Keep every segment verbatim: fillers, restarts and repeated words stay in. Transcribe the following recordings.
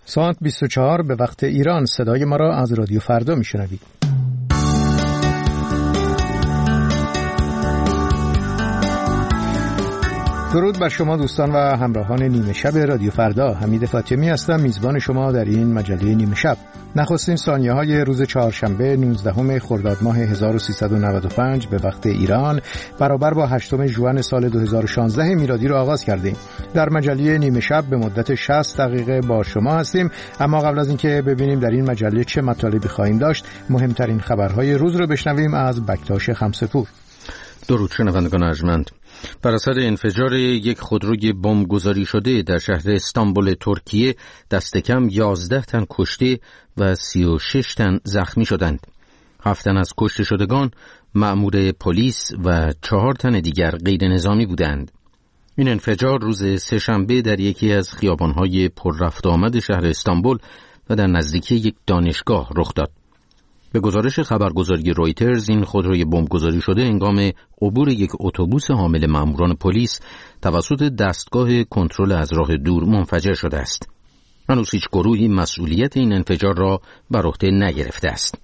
ساعت بیست و چهار به وقت ایران. صدای ما را از رادیو فردا میشنوید. درود بر شما دوستان و همراهان نیمه شب رادیو فردا. حمید فاطمی هستم، میزبان شما در این مجله نیمه شب. نخستین ثانیه های روز چهارشنبه نوزدهم خرداد ماه هزار و سیصد و نود و پنج به وقت ایران برابر با هشتم ژوئن سال دو هزار و شانزده میلادی را آغاز کردیم. در مجله نیمه شب به مدت شصت دقیقه با شما هستیم، اما قبل از اینکه ببینیم در این مجله چه مطالبی خواهیم داشت، مهمترین خبرهای روز رو بشنویم از بکتاش خمسه‌پور. درود شنوندگان ارجمند. بر اثر انفجار یک خودروی بمب گذاری شده در شهر استانبول ترکیه دست کم یازده تن کشته و سی و شش تن زخمی شدند. هفت تن از کشته شدگان مأمور پلیس و چهار تن دیگر غیر نظامی بودند. این انفجار روز سه‌شنبه در یکی از خیابان‌های پر رفت و آمد شهر استانبول و در نزدیکی یک دانشگاه رخ داد. به گزارش خبرگزاری رویترز، این خودروی بمبگذاری شده هنگام عبور یک اتوبوس حامل ماموران پلیس توسط دستگاه کنترل از راه دور منفجر شده است. هنوز هیچ گروهی مسئولیت این انفجار را بر عهده نگرفته است.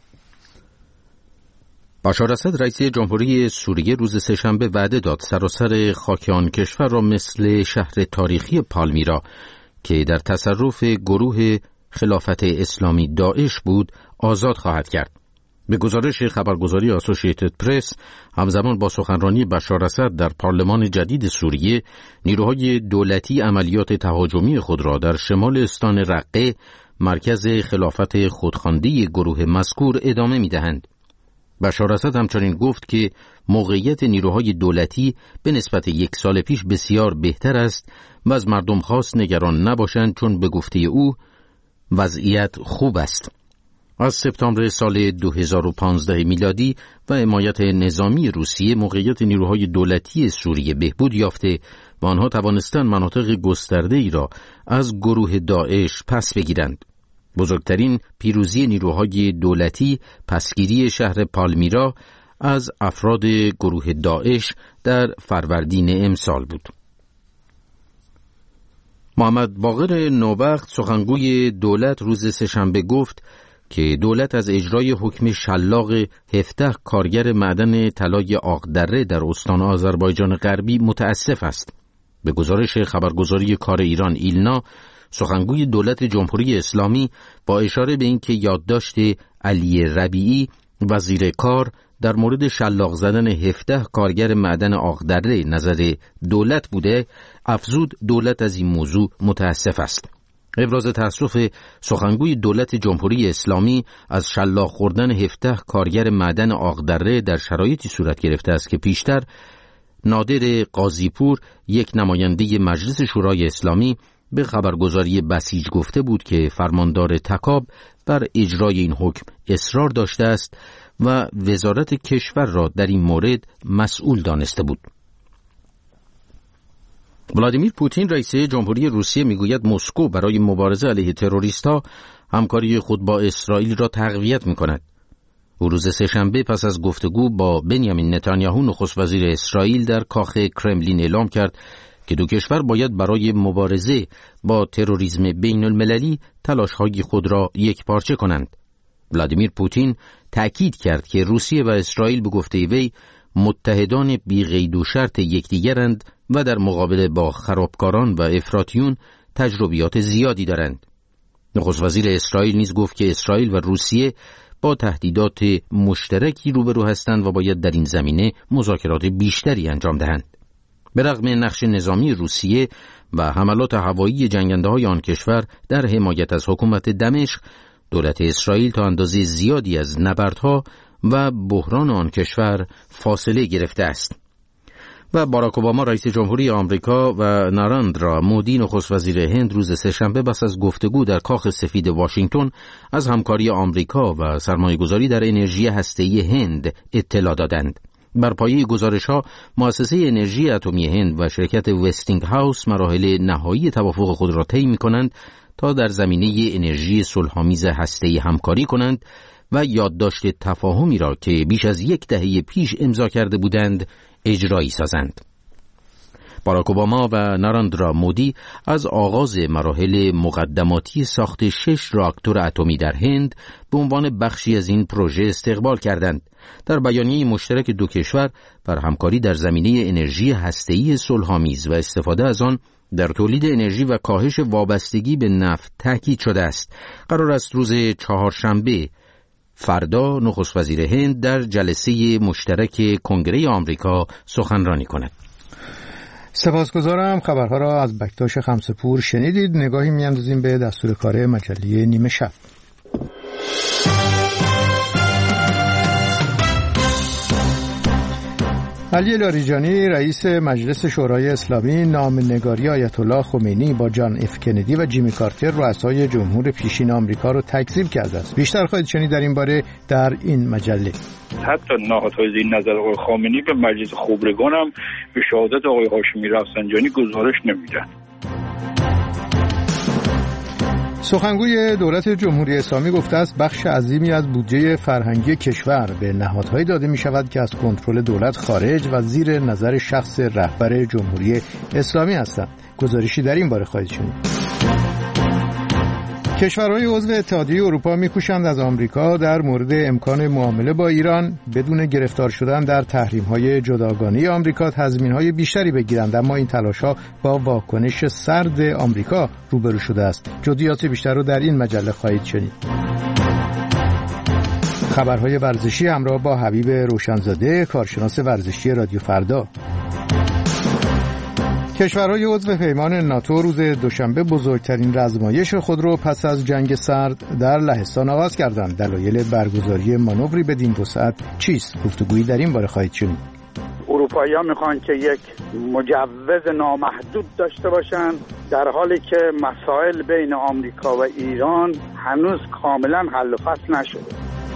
بشار اسد رئیس جمهوری سوریه روز سه‌شنبه وعده داد سراسر خاک آن کشور را مثل شهر تاریخی پالمیرا که در تصرف گروه خلافت اسلامی داعش بود آزاد خواهد کرد. به گزارش خبرگزاری آسوشییتد پرس، همزمان با سخنرانی بشار اسد در پارلمان جدید سوریه، نیروهای دولتی عملیات تهاجمی خود را در شمال استان رقه، مرکز خلافت خودخوانده گروه مذکور، ادامه می‌دهند. بشار اسد همچنین گفت که موقعیت نیروهای دولتی به نسبت یک سال پیش بسیار بهتر است و از مردم خواست نگران نباشند، چون به گفته او وضعیت خوب است. از سپتامبر سال دو هزار و پانزده میلادی و حمایت نظامی روسیه، موقعیت نیروهای دولتی سوریه بهبود یافته و آنها توانستند مناطق گسترده‌ای را از گروه داعش پس بگیرند. بزرگترین پیروزی نیروهای دولتی پسگیری شهر پالمیرا از افراد گروه داعش در فروردین امسال بود. محمد باقر نوبخت، سخنگوی دولت، روز سه‌شنبه گفت که دولت از اجرای حکم شلاق هفده کارگر معدن طلای آقدره در استان آذربایجان غربی متاسف است. به گزارش خبرگزاری کار ایران ایلنا، سخنگوی دولت جمهوری اسلامی با اشاره به اینکه یادداشت علی ربیعی وزیر کار در مورد شلاق زدن هفده کارگر معدن آقدره نظر دولت بوده، افزود دولت از این موضوع متاسف است. ابراز تأسف سخنگوی دولت جمهوری اسلامی از شلاق خوردن هفده کارگر معدن آقدره در شرایطی صورت گرفته است که پیشتر نادر قاضیپور، یک نماینده مجلس شورای اسلامی، به خبرگزاری بسیج گفته بود که فرماندار تکاب بر اجرای این حکم اصرار داشته است و وزارت کشور را در این مورد مسئول دانسته بود. ولادیمیر پوتین رئیس جمهوری روسیه میگوید مسکو برای مبارزه علیه تروریست‌ها همکاری خود با اسرائیل را تقویت می‌کند. او روز سه‌شنبه پس از گفتگو با بنیامین نتانیاهو نخست وزیر اسرائیل در کاخ کرملین اعلام کرد که دو کشور باید برای مبارزه با تروریسم بین المللی تلاش‌های خود را یکپارچه کنند. ولادیمیر پوتین تأکید کرد که روسیه و اسرائیل به گفته وی متحدان بی قید و شرط یکدیگرند و در مقابله با خرابکاران و افراطیون تجربیات زیادی دارند. نخست وزیر اسرائیل نیز گفت که اسرائیل و روسیه با تهدیدات مشترکی روبرو هستند و باید در این زمینه مذاکرات بیشتری انجام دهند. به رغم نقش نظامی روسیه و حملات هوایی جنگنده‌های آن کشور در حمایت از حکومت دمشق، دولت اسرائیل تا اندازه زیادی از نبردها و بحران آن کشور فاصله گرفته است. و باراک اوباما رئیس جمهوری آمریکا و ناراندرا مودی نخست وزیر هند روز سه‌شنبه پس از گفتگو در کاخ سفید واشنگتن از همکاری آمریکا و سرمایه‌گذاری در انرژی هسته‌ای هند اطلاع دادند. بر پایه گزارش‌ها، مؤسسه انرژی اتمی هند و شرکت وستینگ هاوس مراحل نهایی توافق خود را طی می‌کنند تا در زمینه انرژی صلح‌آمیز هسته‌ای همکاری کنند و یادداشت تفاهمی را که بیش از یک دهه پیش امضا کرده بودند اجرایی سازند. باراک اوباما و ناراندرا مودی از آغاز مراحل مقدماتی ساخت شش راکتور اتمی در هند به عنوان بخشی از این پروژه استقبال کردند. در بیانیه مشترک دو کشور بر همکاری در زمینه انرژی هسته‌ای صلح‌آمیز و استفاده از آن در تولید انرژی و کاهش وابستگی به نفت تاکید شده است. قرار است روز چهارشنبه فردا نخست وزیر هند در جلسه مشترک کنگره آمریکا سخنرانی کند. سپاسگزارم. خبرها را از بکتاش خمسه‌پور شنیدید. نگاهی می‌اندازیم به دستور کار مجله نیمه شب. علی لاریجانی رئیس مجلس شورای اسلامی نامه‌نگاری آیت الله خمینی با جان اف کندی و جیمی کارتر رؤسای جمهور پیشین آمریکا را تکذیب کرده است. بیشتر خواهید شنید در این باره در این مجله. حتی نهادهای زیر نظر آقای خامنه‌ای به مجلس خبرگان هم به شهادت آقای هاشمی رفسنجانی گزارش نمیدن. سخنگوی دولت جمهوری اسلامی گفته است بخش عظیمی از بودجه فرهنگی کشور به نهادهایی داده می شود که از کنترل دولت خارج و زیر نظر شخص رهبر جمهوری اسلامی هستند. گزارشی در این باره خواهید شنید. کشورهای عضو اتحادیه اروپا می‌کوشند از آمریکا در مورد امکان معامله با ایران بدون گرفتار شدن در تحریم‌های جداگانه آمریکا تضمین‌های بیشتری بگیرند، اما این تلاش‌ها با واکنش سرد آمریکا روبرو شده است. جزئیات بیشتر رو در این مجله خواهید شنید. خبرهای ورزشی همراه با حبیب روشنزاده، کارشناس ورزشی رادیو فردا. کشورهای عضو پیمان ناتو روز دوشنبه بزرگترین رزمایش خود را پس از جنگ سرد در لهستان آغاز کردند. دلایل برگزاری مانوری بدین وسعت چیست؟ گفتگویی در این باره خواهید شنید. اروپایی‌ها میخوان که یک مجوز نامحدود داشته باشن، در حالی که مسائل بین آمریکا و ایران هنوز کاملا حل و فصل نشده.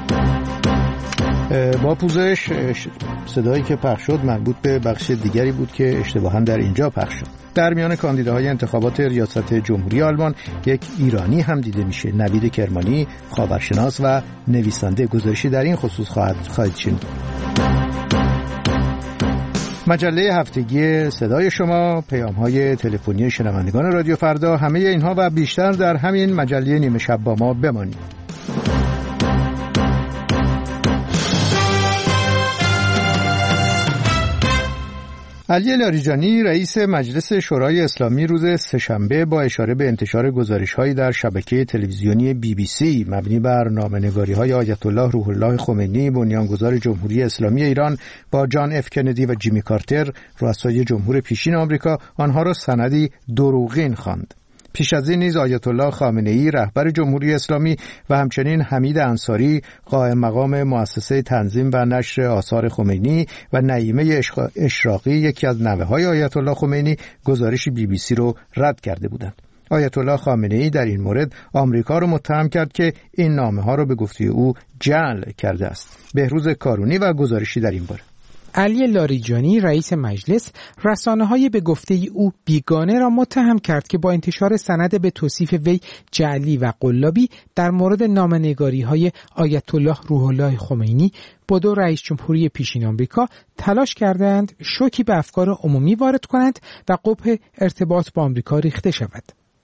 با پوزش صدایی که پخش شد مربوط به بخش دیگری بود که اشتباهاً در اینجا پخش شد. در میان کاندیداهای انتخابات ریاست جمهوری آلمان یک ایرانی هم دیده میشه، نوید کرمانی، خاورشناس و نویسنده. گزارشی در این خصوص خواهد خواهید شنید. مجله هفتگی صدای شما، پیام‌های تلفنی شنوندگان رادیو فردا، همه اینها و بیشتر در همین مجله نیمه شب با ما بمانید. علی لاریجانی رئیس مجلس شورای اسلامی روز سه‌شنبه با اشاره به انتشار گزارش‌هایی در شبکه تلویزیونی بی بی سی مبنی بر نامه‌نگاری‌های آیت الله روح الله خمینی بنیانگذار جمهوری اسلامی ایران با جان اف کندی و جیمی کارتر رؤسای جمهور پیشین آمریکا آنها را سندی دروغین خواند. پیش از این نیز آیت الله خامنه‌ای رهبر جمهوری اسلامی و همچنین حمید انصاری قائم مقام مؤسسه تنظیم و نشر آثار خمینی و نعیمه اشراقی یکی از نوه‌های آیت الله خمینی گزارش بی بی سی رو رد کرده بودند. آیت الله خامنه‌ای در این مورد آمریکا را متهم کرد که این نامه‌ها را به گفته او جعل کرده است. بهروز کارونی و گزارشی در این باره. علی لاریجانی رئیس مجلس رسانه‌های به گفته او بیگانه را متهم کرد که با انتشار سند به توصیف وی جعلی و قلابی در مورد نامه‌نگاری‌های آیت الله روح الله خمینی با دو رئیس جمهوری پیشین آمریکا تلاش کردند شوکی به افکار عمومی وارد کنند و قبح ارتباط با آمریکا ریخته شود.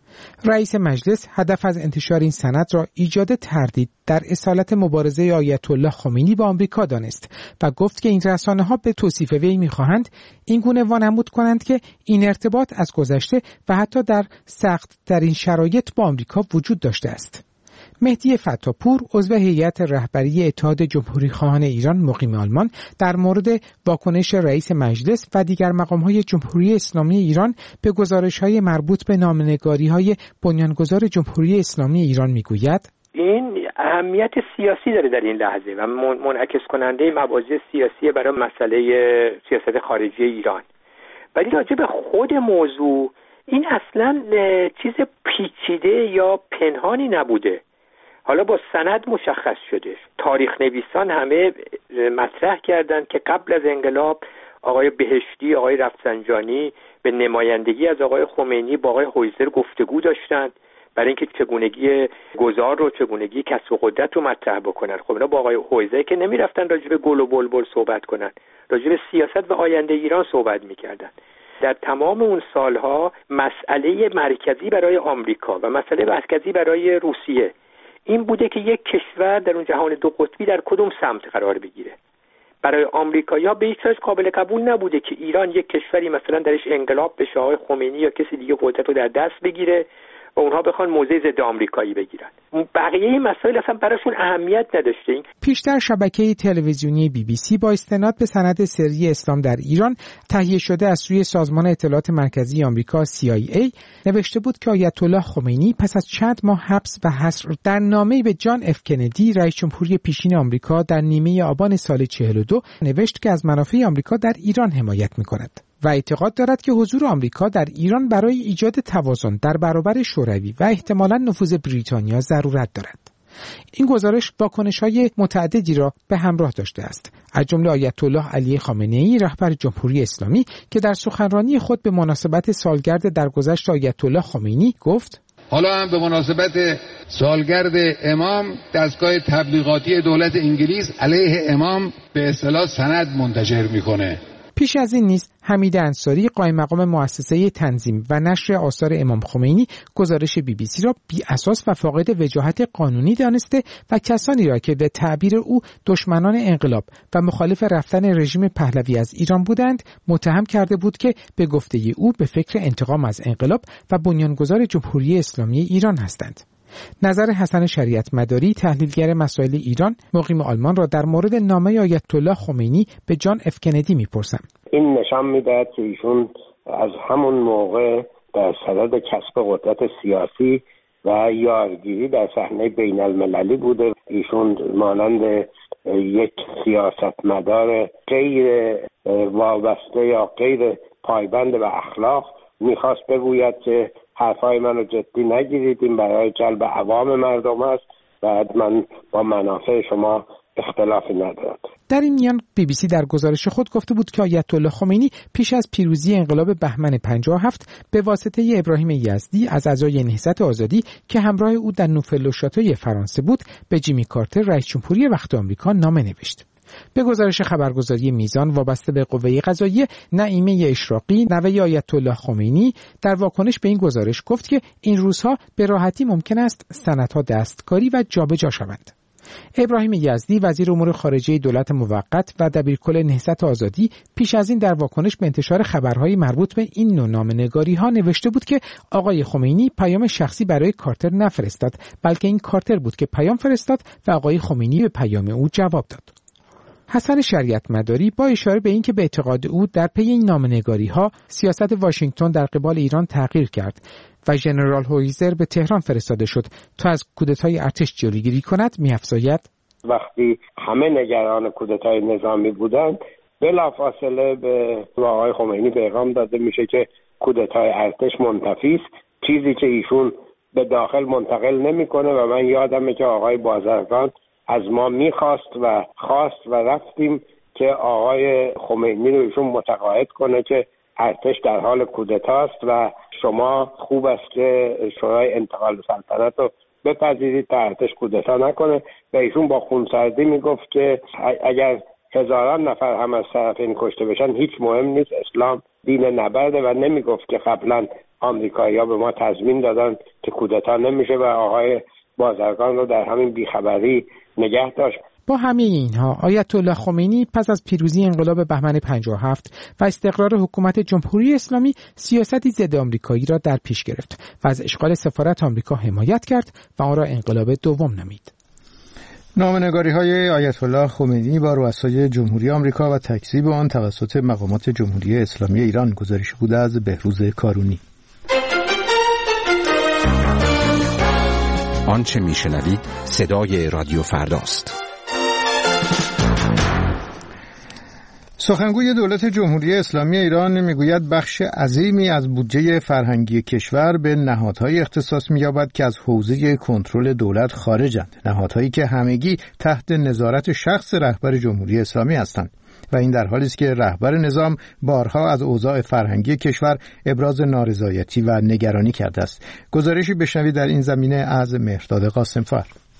رئیس مجلس هدف از انتشار این سند را ایجاد تردید در اصالت مبارزه آیت الله خمینی با آمریکا دانست و گفت که این رسانه‌ها به توصیف وی می‌خواهند این گونه وانمود کنند که این ارتباط از گذشته و حتی در سخت در این شرایط با آمریکا وجود داشته است. مهدی فتاپور عضو هیئت رهبری اتحاد جمهوری‌خواهان ایران مقیم آلمان در مورد واکنش رئیس مجلس و دیگر مقام‌های جمهوری اسلامی ایران به گزارش‌های مربوط به نامه‌نگاری‌های بنیانگذار جمهوری اسلامی ایران می‌گوید این اهمیت سیاسی داره در این لحظه و منعکس کننده مباحث سیاسی برای مسئله سیاست خارجی ایران. ولی راجع به خود موضوع این اصلاً چیز پیچیده یا پنهانی نبوده. حالا با سند مشخص شده. تاریخ نویسان همه مطرح کردند که قبل از انقلاب آقای بهشتی، آقای رفسنجانی به نمایندگی از آقای خمینی با آقای هویزر گفتگو داشتند برای اینکه چگونگی گذار رو، چگونگی کسب قدرت رو مطرح بکنن. خب اینا با آقای هویزر که نمیرفتن راجع به گل و بلبل صحبت کنن، راجع به سیاست و آینده ایران صحبت میکردن. در تمام اون سالها مسئله مرکزی برای آمریکا و مسئله مرکزی برای روسیه این بوده که یک کشور در اون جهان دو قطبی در کدوم سمت قرار بگیره. برای آمریکایی‌ها به هیچ وجه قابل قبول نبوده که ایران یک کشوری مثلا درش انقلاب بشه، آقای خمینی یا کسی دیگه قدرت رو در دست بگیره و اونها بخوان موضع ضد آمریکایی بگیرن. بقیه این مسائل اصلا براشون اهمیت نداشته. پیشتر شبکه تلویزیونی بی بی سی با استناد به سند سری اسلام در ایران تهیه شده از سوی سازمان اطلاعات مرکزی آمریکا سی آی ای نوشته بود که آیت الله خمینی پس از چند ماه حبس و حصر در نامه‌ای به جان اف کندی رئیس جمهوری پیشین آمریکا در نیمه آبان سال چهل و دو نوشت که از منافع آمریکا در ایران حمایت می‌کند و اعتقاد دارد که حضور آمریکا در ایران برای ایجاد توازن در برابر شوروی و احتمالاً نفوذ بریتانیا ضرورت دارد. این گزارش واکنش‌های متعددی را به همراه داشته است، از جمله آیت الله علی خامنه‌ای رهبر جمهوری اسلامی که در سخنرانی خود به مناسبت سالگرد درگذشت آیت الله خمینی گفت: حالا هم به مناسبت سالگرد امام دستگاه تبلیغاتی دولت انگلیس علیه امام به اصطلاح سند منتشر می‌کنه. پیش از این نیز حمید انصاری قائم مقام مؤسسه تنظیم و نشر آثار امام خمینی گزارش بی بی سی را بی اساس و فاقد وجاهت قانونی دانسته و کسانی را که به تعبیر او دشمنان انقلاب و مخالف رفتن رژیم پهلوی از ایران بودند متهم کرده بود که به گفته او به فکر انتقام از انقلاب و بنیانگذار جمهوری اسلامی ایران هستند. نظر حسن شریعت مداری تحلیلگر مسائل ایران مقیم آلمان را در مورد نامه آیت الله خمینی به جان اف کندی میپرسم. این نشان میدهد که ایشون از همون موقع در صدد کسب قدرت سیاسی و یارگیری در صحنه بین المللی بوده. ایشون مانند یک سیاستمدار غیر وابسته یا غیر پایبند به اخلاق میخواست بگوید که حرفای منو جدی نگیرید، این برای جلب عوام مردم است و من با منافع شما اختلافی ندارد. در این میان بی بی سی در گزارش خود گفته بود که آیت الله خمینی پیش از پیروزی انقلاب بهمن پنجاه و هفت به واسطه ابراهیم یزدی از اعضای نهضت آزادی که همراه او در نوفل و شاتوی فرانسه بود به جیمی کارتر رئیس جمهوری وقت آمریکا نامه نوشت. به گزارش خبرگزاری میزان وابسته به قوه قضاییه، نعیمه اشراقی نوه آیت الله خمینی در واکنش به این گزارش گفت که این روزها به راحتی ممکن است سندها دستکاری و جابجا شوند. ابراهیم یزدی وزیر امور خارجه دولت موقت و دبیرکل نهضت آزادی پیش از این در واکنش به انتشار خبرهای مربوط به این نوع نامه‌نگاری‌ها نوشته بود که آقای خمینی پیام شخصی برای کارتر نفرستاد، بلکه این کارتر بود که پیام فرستاد و آقای خمینی به پیام او جواب داد. حسن شریعت مداری با اشاره به اینکه به اعتقاد او در پی این نامه‌نگاری‌ها سیاست واشنگتن در قبال ایران تغییر کرد و ژنرال هویزر به تهران فرستاده شد تا از کودتای ارتش جلوگیری کند، می‌افزاید وقتی همه نگران کودتای نظامی بودند بلافاصله به آقای خمینی پیغام داده میشه که کودتای ارتش منتفی است، چیزی که ایشون به داخل منتقل نمی‌کنه و من یادمه که آقای بازرگان از ما میخواست و خواست و رفتیم که آقای خمینی رو ایشون متقاعد کنه که ارتش در حال کودتاست و شما خوب است که شورای انتقال سلطنت رو بپذیرید تا ارتش کودتا نکنه. و ایشون با خونسردی میگفت که اگر هزاران نفر هم از طرف این کشته بشن هیچ مهم نیست، اسلام دین نبرده و نمیگفت که قبلا آمریکایی‌ها به ما تضمین دادن که کودتا نمیشه و آقای بازرگان رو در همین بیخبری نگه داشت. با همه اینها آیت الله خمینی پس از پیروزی انقلاب بهمن پنجاه و هفت و استقرار حکومت جمهوری اسلامی سیاستی ضد آمریکایی را در پیش گرفت و از اشغال سفارت آمریکا حمایت کرد و آن را انقلاب دوم نامید. نامه‌نگاری‌های آیت الله خمینی با رؤسای جمهوری آمریکا و تکذیب آن توسط مقامات جمهوری اسلامی ایران گزارش بوده از بهروز کارونی. آنچه میشنوید صدای رادیو فرداست. سخنگوی دولت جمهوری اسلامی ایران میگوید بخش عظیمی از بودجه فرهنگی کشور به نهادهای اختصاص می‌یابد که از حوزه کنترل دولت خارجند، نهادهایی که همگی تحت نظارت شخص رهبر جمهوری اسلامی هستند و این در حالی است که رهبر نظام بارها از اوضاع فرهنگی کشور ابراز نارضایتی و نگرانی کرده است. گزارشی بشنوید در این زمینه از مهرداد قاسم‌فر.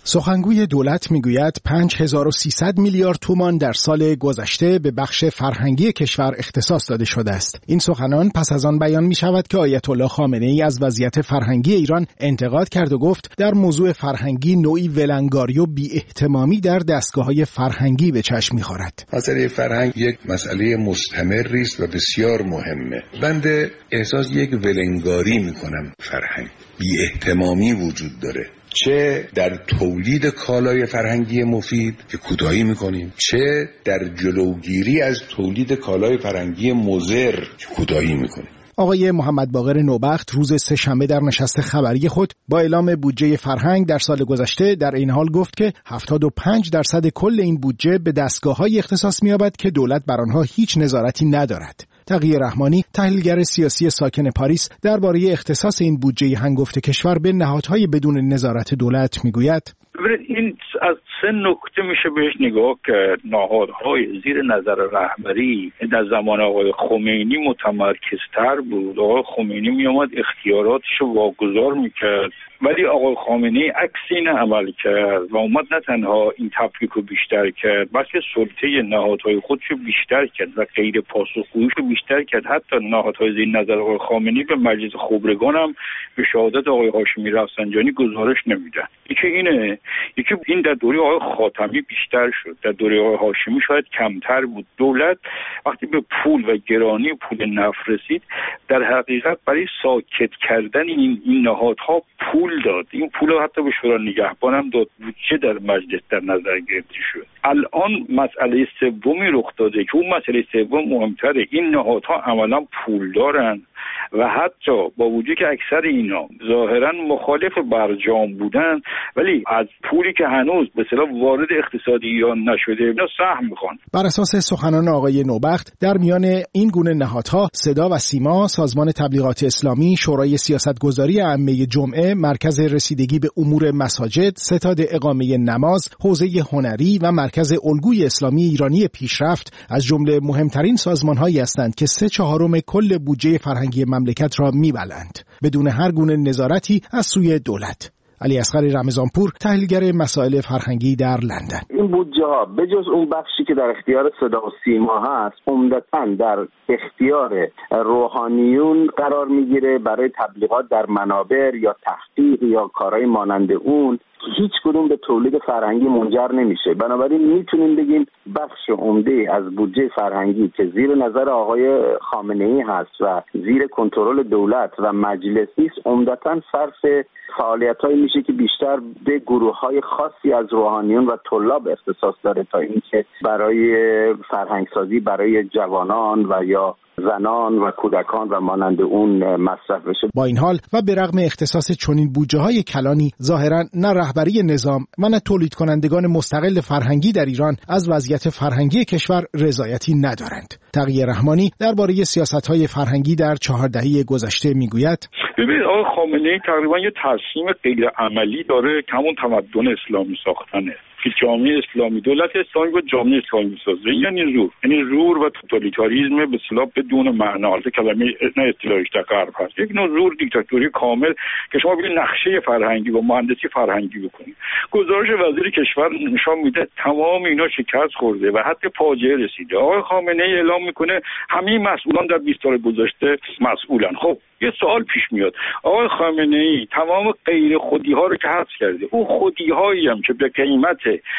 سخنگوی دولت میگوید پنج هزار و سیصد میلیارد تومان در سال گذشته به بخش فرهنگی کشور اختصاص داده شده است. این سخنان پس از آن بیان می شود که آیت الله خامنه ای از وضعیت فرهنگی ایران انتقاد کرد و گفت در موضوع فرهنگی نوعی ولنگاری و بی احتمامی در دستگاه‌های فرهنگی به چشم می‌خورد. مسئله فرهنگ یک مسئله مستمری است و بسیار مهمه. بنده احساس یک ولنگاری می‌کنم. فرهنگ بی احتمامی وجود داره، چه در تولید کالای فرهنگی مفید که کوتاهی میکنیم، چه در جلوگیری از تولید کالای فرهنگی مضر که کوتاهی میکنیم. آقای محمد باقر نوبخت روز سه‌شنبه در نشست خبری خود با اعلام بودجه فرهنگ در سال گذشته در این حال گفت که هفتاد و پنج درصد کل این بودجه به دستگاه‌های اختصاص می‌یابد که دولت بر آنها هیچ نظارتی ندارد. تقی رحمانی، تحلیلگر سیاسی ساکن پاریس، درباره اختصاص این بودجه هنگفت کشور به نهادهای بدون نظارت دولت میگوید: این از سه نکته میشه بهش نگاه کرد. نهادهای زیر نظر رهبری در زمان آقای خمینی متمرکزتر بود. آقای خمینی میامد اختیاراتش رو واگذار میکرد، ولی آقای خامنه‌ای عکس این عمل کرد و اومد نه تنها این تفکیک رو بیشتر کرد، بلکه سلطه نهادهای خودش رو بیشتر کرد و غیر پاسخگوییش رو بیشتر کرد. حتی نهادهای زیر نظر آقای خامنه‌ای به مجلس خبرگان هم به شهادت آقای هاشمی رفسنجانی گزارش نمیدن. یکی اینه، یکی این در دوره آقای خاتمی بیشتر شد، در دوره آقای هاشمی شاید کمتر بود. دولت وقتی به پول و گرانی پول نفت رسید، در حقیقت برای ساکت کردن این, این نهادها پول داد. این پول حتی به شورای نگهبان هم داد، بودجه در مجلس در نظر گرفته شد. الان مسئله سومی رخ داده که اون مسئله سوم مهمتره. این نهادها عملا پول دارن و حتی با وجود که اکثر اینا ظاهرا مخالف برجام بودن، ولی از پولی که هنوز به اصطلاح وارد اقتصاد ایران نشده اینا سهم میخوان. بر اساس سخنان آقای نوبخت، در میان این گونه نهادها صدا و سیما، سازمان تبلیغات اسلامی، شورای سیاستگذاری عامه جمعه، مرکز رسیدگی به امور مساجد، ستاد اقامه نماز، حوزه هنری و مرکز الگوی اسلامی ایرانی پیشرفت از جمله مهمترین سازمان‌هایی هستند که سه چهارم کل بودجه فرهنگی مملکت را می‌بلند بدون هر گونه نظارتی از سوی دولت. علی اصغر رمضانپور، تحلیلگر مسائل فرهنگی در لندن: این بودجه ها به جز اون بخشی که در اختیار صدا و سیما هست، عمدتاً در اختیار روحانیون قرار میگیره برای تبلیغات در منابر یا تحقیق یا کارهای مانند اون. هیچ کدوم به تولید فرهنگی منجر نمیشه. بنابراین میتونیم بگیم بخش عمده از بودجه فرهنگی که زیر نظر آقای خامنه‌ای هست و زیر کنترل دولت و مجلسی است، عمدتاً صرف فعالیت‌هایی میشه که بیشتر به گروه‌های خاصی از روحانیون و طلاب اختصاص داره تا اینکه برای فرهنگسازی برای جوانان و یا زنان و کودکان و مانند اون مصرف بشه. با این حال و به رغم اختصاص چنین بودجه‌های کلانی، ظاهراً نه رهبری نظام و نه تولید کنندگان مستقل فرهنگی در ایران از وضعیت فرهنگی کشور رضایتی ندارند. تقی رحمانی درباره سیاست‌های فرهنگی در چهار دهه گذشته میگوید: ببینید آقای خامنه‌ای تقریبا یه تصمیم غیر عملی داره که همون تمدن اسلامی ساختنه، که جامعه اسلامی، دولت اسلامی با جامعه اسلامی سازه. یعنی زور، یعنی زور و توتالیتاریسم به اصطلاح بدون معنا. البته کلمه نه اصطلاحش در غرب هست. یک نوع زور، دیکتاتوری کامل که شما ببینید نقشه فرهنگی و مهندسی فرهنگی بکنید. گزارش وزیر کشور نشان میده تمام اینا شکست خورده و حتی فاجعه رسیده. آقای خامنه‌ای اعلام میکنه همه مسئولان در بیست سال گذشته مسئولن. خب یه سوال پیش میاد، آقای خامنه‌ای تمام غیر خودی ها رو که حذف کرده، اون خودی هایی هم که به قیمت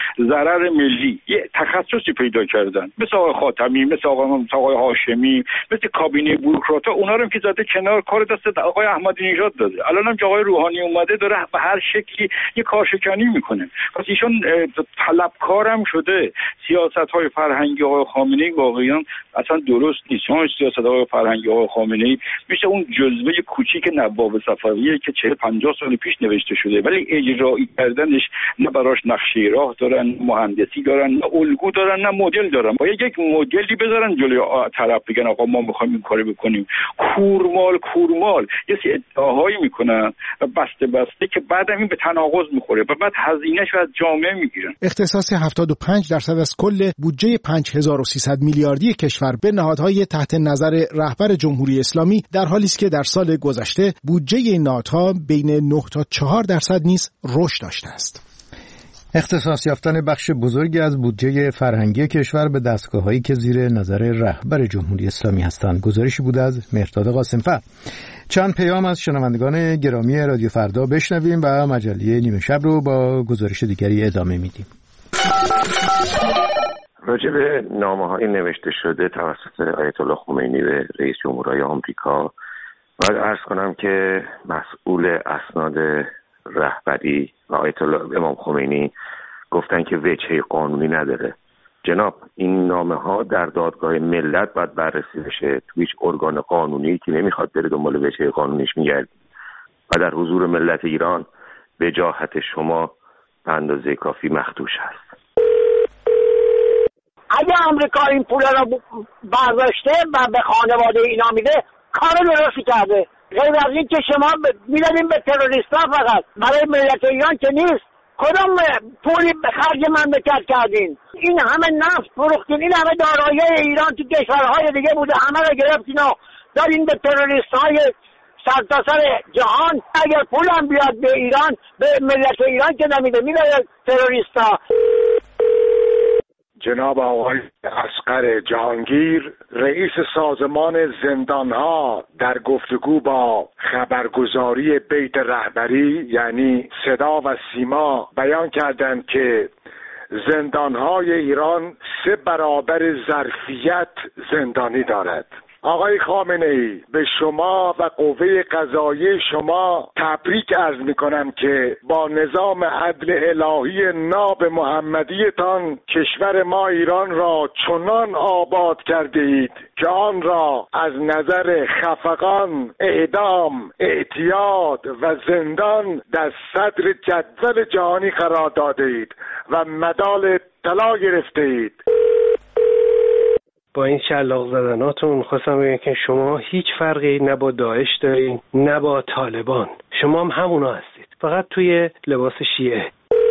ضرر ملی یه تخصصی پیدا کردن، مثل آقای خاتمی، مثل آقای, آقای هاشمی، مثل کابینه بوروکراتا، اونا رو هم که زده کنار، کار دست آقای احمدی نژاد داده. الان هم که آقای روحانی اومده داره به هر شکلی یه کارشکنی میکنه. پس ایشون طلبکارم شده. سیاست‌های فرهنگی آقای خامنه‌ای واقعا اصلا درست نیست. چون سیاست‌های فرهنگی آقای خامنه‌ای میشه اون جزوه کوچیک نواب صفویه که چهل پنجاه سال پیش نوشته شده، ولی اجرایی کردنش نه براش نقشه راه دارن، مهندسی دارن، نه الگو دارن، نه مدل دارن. باید یک مدلی بذارن جلوی طرف، بگن آقا ما می‌خوایم این کارو بکنیم. کورمال کورمال یه سری ادعاهایی میکنن و بسته بسته که بعدم این به تناقض میخوره و بعد هزینه‌شو از جامعه میگیرن. اختصاص هفتاد و پنج درصد از کل بودجه پنج هزار و سیصد میلیاردی کشور به نهادهای تحت نظر رهبر جمهوری اسلامی در حالی است که در سال گذشته بودجه این نهادها بین نه تا چهار درصد نیز رشد داشته است. اختصاص یافتن بخش بزرگی از بودجه فرهنگی کشور به دستگاه‌هایی که زیر نظر رهبر جمهوری اسلامی هستند. گزارشی بود از مهرداد قاسم‌فر. چند پیام از شنوندگان گرامی رادیو فردا بشنویم و مجله نیمه شب رو با گزارش دیگری ادامه میدیم. راجع به نامه‌های نوشته شده توسط آیت الله خمینی به رئیس جمهوری آمریکا باید عرض کنم که مسئول اسناد رهبری و آیت الله امام خمینی گفتن که وجه قانونی نداره. جناب، این نامه ها در دادگاه ملت باید بررسی بشه. تو هیچ ارگان قانونی که نمیخواد بره دنبال وجه قانونیش میگردیم و در حضور ملت ایران وجاهت شما به اندازه کافی مخدوش هست. اگه آمریکا این پول را برداشته و به خانواده اینا میده کار درستی کرده. غیر از این که شما میدادیم به تروریستا فقط، برای ملت ایران که نیست. کدوم پولی به خرج مملکت کردین؟ این همه نفت فروختین، این همه دارایی ایران تو کشورهای دیگه بوده، همه را گرفتین و دارین به تروریست‌های سرتاسر جهان. اگر پولم بیاد به ایران، به ملت ایران که نمیده، میده تروریستا. جناب آقای اصغر جهانگیر، رئیس سازمان زندانها، در گفتگو با خبرگزاری بیت رهبری یعنی صدا و سیما بیان کردند که زندانهای ایران سه برابر ظرفیت زندانی دارد. آقای خامنه ای، به شما و قوه قضاییه شما تبریک عرض می کنم که با نظام عدل الهی ناب محمدیتان کشور ما ایران را چنان آباد کرده اید که آن را از نظر خفقان، اعدام، اعتیاد و زندان در صدر جدول جهانی قرار داده اید و مدال طلا گرفته اید. با این شلاق زدناتون خواستم بگم که شما هیچ فرقی نه با داعش دارین نه با طالبان. شما هم همونا هستید، فقط توی لباس شیعه.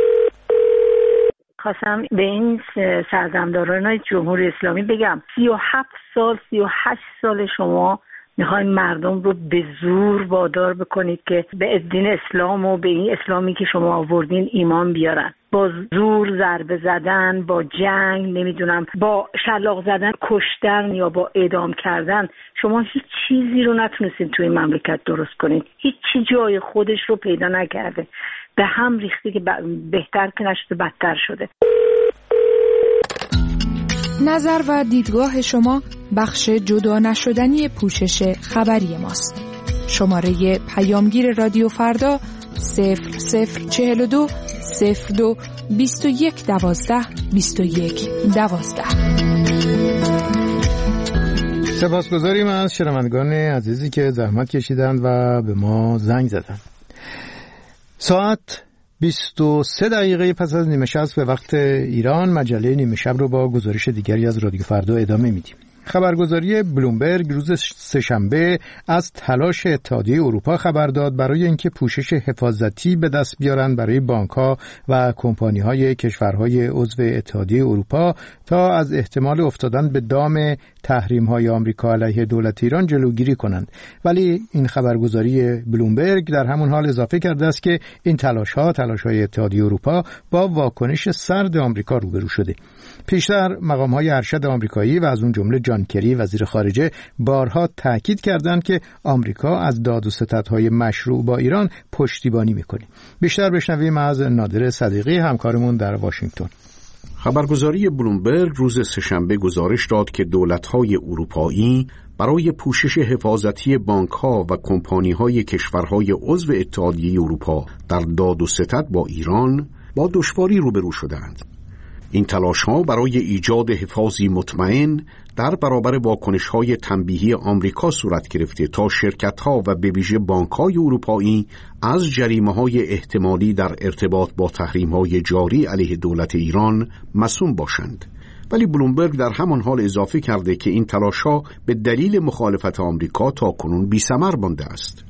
خواستم به این سردمداران جمهوری اسلامی بگم سی و هفت سال سی و هشت سال شما میخواین مردم رو به زور وادار بکنید که به دین اسلام و به این اسلامی که شما آوردین ایمان بیارن. با زور ضربه زدن، با جنگ، نمیدونم با شلاق زدن، کشتن یا با اعدام کردن شما هیچ چیزی رو نتونستین توی این مملکت درست کنید. هیچ چی جای خودش رو پیدا نکرده. به هم ریخته که بهتر که نشده بدتر شده. نظر و دیدگاه شما بخش جدا نشدنی پوشش خبری ماست. شماره پیامگیر رادیو فردا صفر صفر چهل و دو صفر دو بیست و یک دوازده بیست و یک دوازده. سپاسگزاریم از شنوندگان عزیزی که زحمت کشیدند و به ما زنگ زدند. ساعت بیست و سه دقیقه پس از نیمه شب به وقت ایران مجله نیمه شب رو با گزارش دیگری از رادیو فردا ادامه میدیم. خبرگزاری بلومبرگ روز سه‌شنبه از تلاش اتحادیه اروپا خبر داد برای اینکه پوشش حفاظتی به دست بیارن برای بانک‌ها و کمپانی‌های کشورهای عضو اتحادیه اروپا تا از احتمال افتادن به دام تحریم‌های آمریکا علیه دولت ایران جلوگیری کنند. ولی این خبرگزاری بلومبرگ در همون حال اضافه کرده است که این تلاش‌ها تلاش‌های اتحادیه اروپا با واکنش سرد آمریکا روبرو شده. پیشتر مقام‌های ارشد آمریکایی و از اون جمله جان کری وزیر خارجه بارها تاکید کردند که آمریکا از داد و ستدهای مشروع با ایران پشتیبانی می‌کنه. بیشتر بشنویم از نادر صدیقی همکارمون در واشنگتن. خبرگزاری بلومبرگ روز سه‌شنبه گزارش داد که دولت‌های اروپایی برای پوشش حفاظتی بانک‌ها و کمپانی‌های کشورهای عضو اتحادیه اروپا در داد و ستد با ایران با دشواری روبرو شدند. این تلاش‌ها برای ایجاد حفاظی مطمئن در برابر واکنش‌های تنبیهی آمریکا صورت گرفته تا شرکت‌ها و به ویژه بانک‌های اروپایی از جریمه‌های احتمالی در ارتباط با تحریم‌های جاری علیه دولت ایران مصون باشند. ولی بلومبرگ در همان حال اضافه کرده که این تلاش‌ها به دلیل مخالفت آمریکا تاکنون بی‌ثمر مانده است.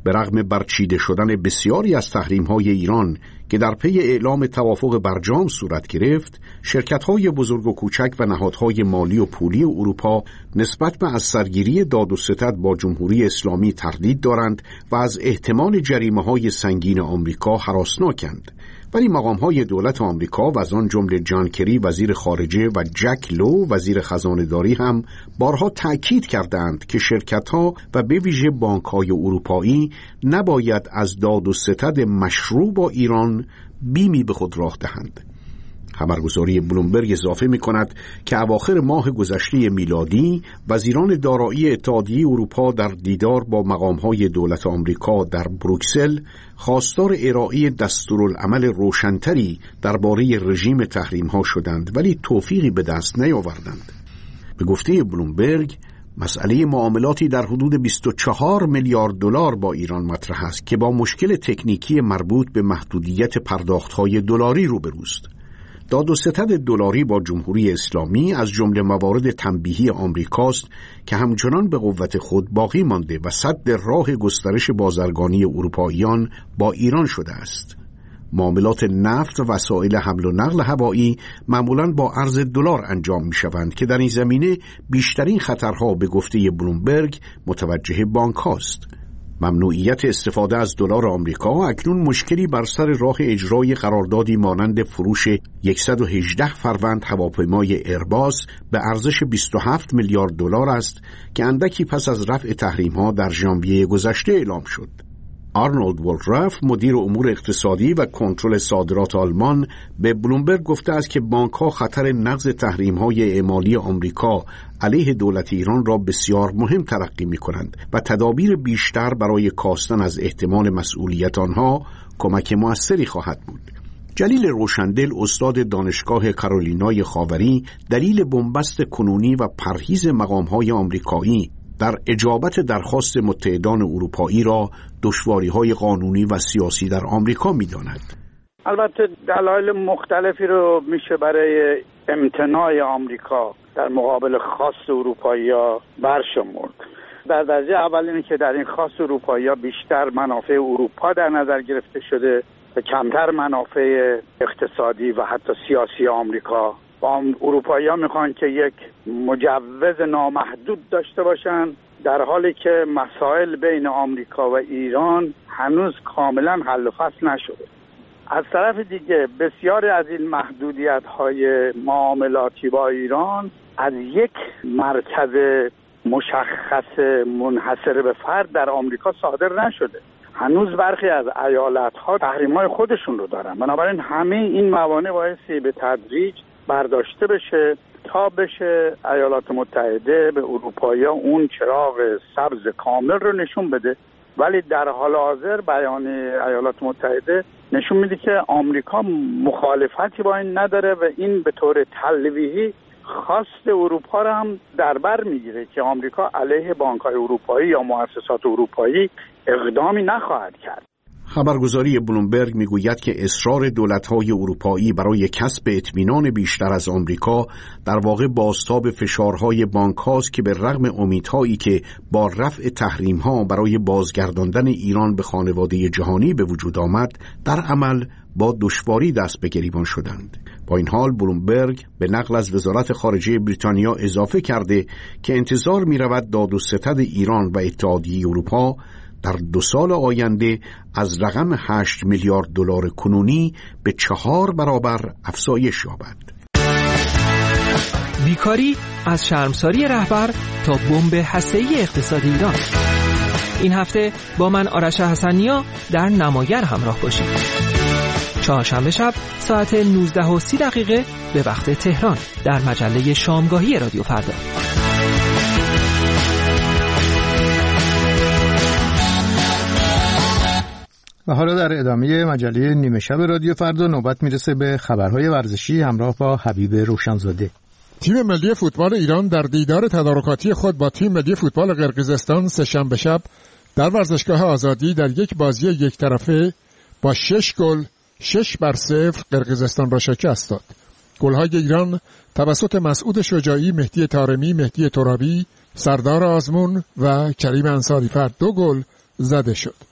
به رغم برچیده شدن بسیاری از تحریم‌های ایران که در پی اعلام توافق برجام صورت گرفت، شرکت‌های بزرگ و کوچک و نهادهای مالی و پولی اروپا نسبت به از سرگیری داد و ستد با جمهوری اسلامی تردید دارند و از احتمال جریمه‌های سنگین آمریکا هراسناکند. ولی مقام‌های دولت آمریکا و از آن جمله جان کری وزیر خارجه و جک لو وزیر خزانه‌داری هم بارها تأکید کردند که شرکت‌ها و به ویژه بانک‌های اروپایی نباید از داد و ستد مشروع با ایران بیمی به خود راه دهند. خبرگزاری بلومبرگ اضافه می کند که اواخر ماه گذشته میلادی وزیران دارایی اتحادیه اروپا در دیدار با مقام‌های دولت آمریکا در بروکسل خواستار ارائه دستورالعمل روشن‌تری درباره رژیم تحریم‌ها شدند، ولی توفیقی به دست نیاوردند. به گفته بلومبرگ، مسئله معاملاتی در حدود بیست و چهار میلیارد دلار با ایران مطرح است که با مشکل تکنیکی مربوط به محدودیت پرداخت‌های دلاری روبروست. داد و ستد دلاری با جمهوری اسلامی از جمله موارد تنبیهی آمریکاست که همچنان به قوت خود باقی مانده و سد راه گسترش بازرگانی اروپاییان با ایران شده است. معاملات نفت و وسایل حمل و نقل هوایی معمولاً با ارز دلار انجام می شوند که در این زمینه بیشترین خطرها به گفته بلومبرگ متوجه بانک هاست. ممنوعیت استفاده از دلار آمریکا اکنون مشکلی بر سر راه اجرای قراردادی مانند فروش صد و هجده فروند هواپیمای ایرباس به ارزش بیست و هفت میلیارد دلار است که اندکی پس از رفع تحریم‌ها در ژانویه گذشته اعلام شد. آرنولد وولراف مدیر امور اقتصادی و کنترل صادرات آلمان به بلومبرگ گفته است که بانک‌ها خطر نقض تحریم‌های اعمالی آمریکا علیه دولت ایران را بسیار مهم تلقی می‌کنند و تدابیر بیشتر برای کاستن از احتمال مسئولیت آنها کمک موثری خواهد بود. جلیل روشندل استاد دانشگاه کارولینای خاوری دلیل بنبست کنونی و پرهیز مقام‌های آمریکایی در اجابت درخواست متحدان اروپایی را دشواری‌های قانونی و سیاسی در آمریکا می‌داند. البته دلایل مختلفی رو میشه برای امتناع آمریکا در مقابل خواست اروپایی‌ها برشمرد. در درجه اول اینه که در این خواست اروپایی‌ها بیشتر منافع اروپا در نظر گرفته شده و کمتر منافع اقتصادی و حتی سیاسی آمریکا. اروپایی‌ها میخوان که یک مجوز نامحدود داشته باشن، در حالی که مسائل بین آمریکا و ایران هنوز کاملا حل و فصل نشده. از طرف دیگه بسیاری از این محدودیت‌های معاملاتی با ایران از یک مرکز مشخص منحصر به فرد در آمریکا صادر نشده. هنوز برخی از ایالت‌ها تحریم‌های خودشون رو دارن. بنابراین همه این موانع بایستی به تدریج برداشته بشه تا بشه ایالات متحده به اروپایی‌ها اون چراغ سبز کامل رو نشون بده. ولی در حال حاضر بیان ایالات متحده نشون میده که آمریکا مخالفتی با این نداره و این به طور تلویحی خواست اروپا را هم در بر میگیره که آمریکا علیه بانک‌های اروپایی یا مؤسسات اروپایی اقدامی نخواهد کرد. خبرگزاری بلومبرگ میگوید که اصرار دولت‌های اروپایی برای کسب اطمینان بیشتر از آمریکا در واقع بازتاب فشارهای بانک‌هاست که به رغم امیدهایی که با رفع تحریم‌ها برای بازگرداندن ایران به خانواده جهانی به وجود آمد، در عمل با دشواری دست به گریبان شدند. با این حال بلومبرگ به نقل از وزارت خارجه بریتانیا اضافه کرده که انتظار می‌رود داد و ستد ایران و اتحادیه اروپا در دو سال آینده از رقم هشت میلیارد دلار کنونی به چهار برابر افزایش یابد. بیکاری از شرمساری رهبر تا بمب هسته‌ای اقتصاد ایران. این هفته با من آرش حسنیا در نمایر همراه باشید. چهارشنبه شب ساعت نوزده و سی دقیقه به وقت تهران در مجله شامگاهی رادیو فردا. و حالا در ادامه مجله نیمه شب رادیو فردا نوبت میرسه به خبرهای ورزشی همراه با حبیب روشنزاده. تیم ملی فوتبال ایران در دیدار تدارکاتی خود با تیم ملی فوتبال قرقیزستان سه‌شنبه شب در ورزشگاه آزادی در یک بازی یک طرفه با شش گل شش بر صفر قرقیزستان را شکست داد. گل‌های ایران توسط مسعود شجاعی، مهدی طارمی، مهدی ترابی، سردار آزمون و کریم انصاری فرد دو گل زده شد.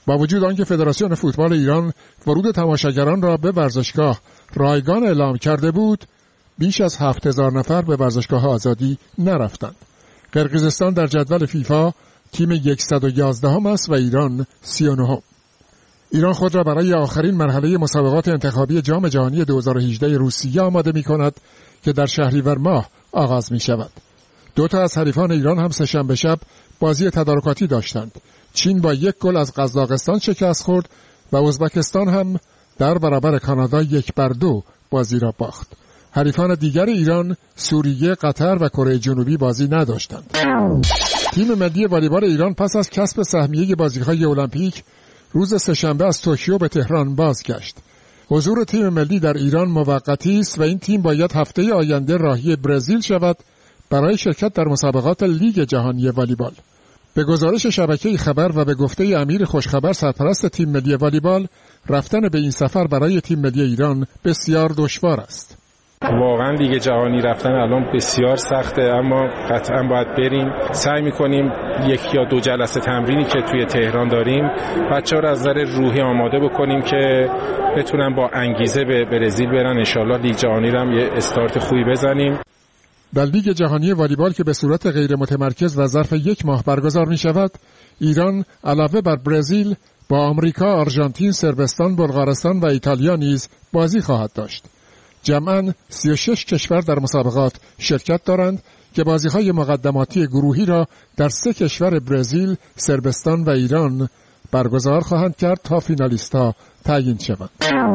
با وجود آنکه فدراسیون فوتبال ایران ورود تماشاگران را به ورزشگاه رایگان اعلام کرده بود، بیش از هفت هزار نفر به ورزشگاه آزادی نرفتند. قرقیزستان در جدول فیفا تیم صد و یازده هم است و ایران سی و نه هم. ایران خود را برای آخرین مرحله مسابقات انتخابی جام جهانی دو هزار و هجده روسیه آماده می کند که در شهریور ماه آغاز می شود. دو تا از حریفان ایران هم سه‌شنبه شب بازی تدارکاتی داشتند. چین با یک گل از قزاقستان شکست خورد و ازبکستان هم در برابر کانادا یک بر دو بازی را باخت. حریفان دیگر ایران سوریه، قطر و کره جنوبی بازی نداشتند. تیم ملی والیبال ایران پس از کسب سهمیه بازی‌های المپیک روز سه‌شنبه از توکیو به تهران بازگشت. حضور تیم ملی در ایران موقتی است و این تیم باید هفته آینده راهی برزیل شود برای شرکت در مسابقات لیگ جهانی والیبال. به گزارش شبکه خبر و به گفته امیر خوشخبر سرپرست تیم ملی والیبال، رفتن به این سفر برای تیم ملی ایران بسیار دشوار است. واقعا لیگ جهانی رفتن الان بسیار سخته، اما قطعا باید بریم. سعی میکنیم یک یا دو جلسه تمرینی که توی تهران داریم بچه‌ها رو از نظر روحی آماده بکنیم که بتونن با انگیزه به برزیل برن. انشالله لیگ جهانی رو هم یه استارت خوبی بزنیم. در لیگ جهانی والیبال که به صورت غیر متمرکز و ظرف یک ماه برگزار می شود، ایران علاوه بر برزیل با آمریکا، آرژانتین، صربستان، بلغارستان و ایتالیا نیز بازی خواهد داشت. جمعاً سی و شش کشور در مسابقات شرکت دارند که بازی‌های مقدماتی گروهی را در سه کشور برزیل، صربستان و ایران برگزار خواهند کرد تا فینالیست‌ها تعیین شوند.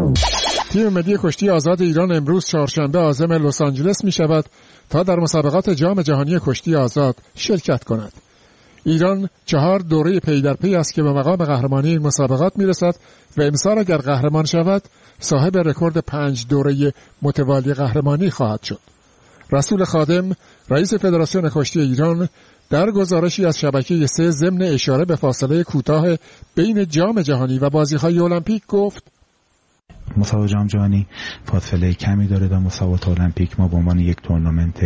تیم ملی کشتی آزاد ایران امروز چهارشنبه عازم لس آنجلس می شود تا در مسابقات جام جهانی کشتی آزاد شرکت کند. ایران چهار دوره پی در پی است که به مقام قهرمانی این مسابقات می رسد و امسال اگر قهرمان شود صاحب رکورد پنج دوره متوالی قهرمانی خواهد شد. رسول خادم رئیس فدراسیون کشتی ایران در گزارشی از شبکه سه ضمن اشاره به فاصله کوتاه بین جام جهانی و بازی‌های المپیک گفت: مسابقات جام جهانی فاصله کمی داره تا مسابقات المپیک. ما به عنوان یک تورنمنت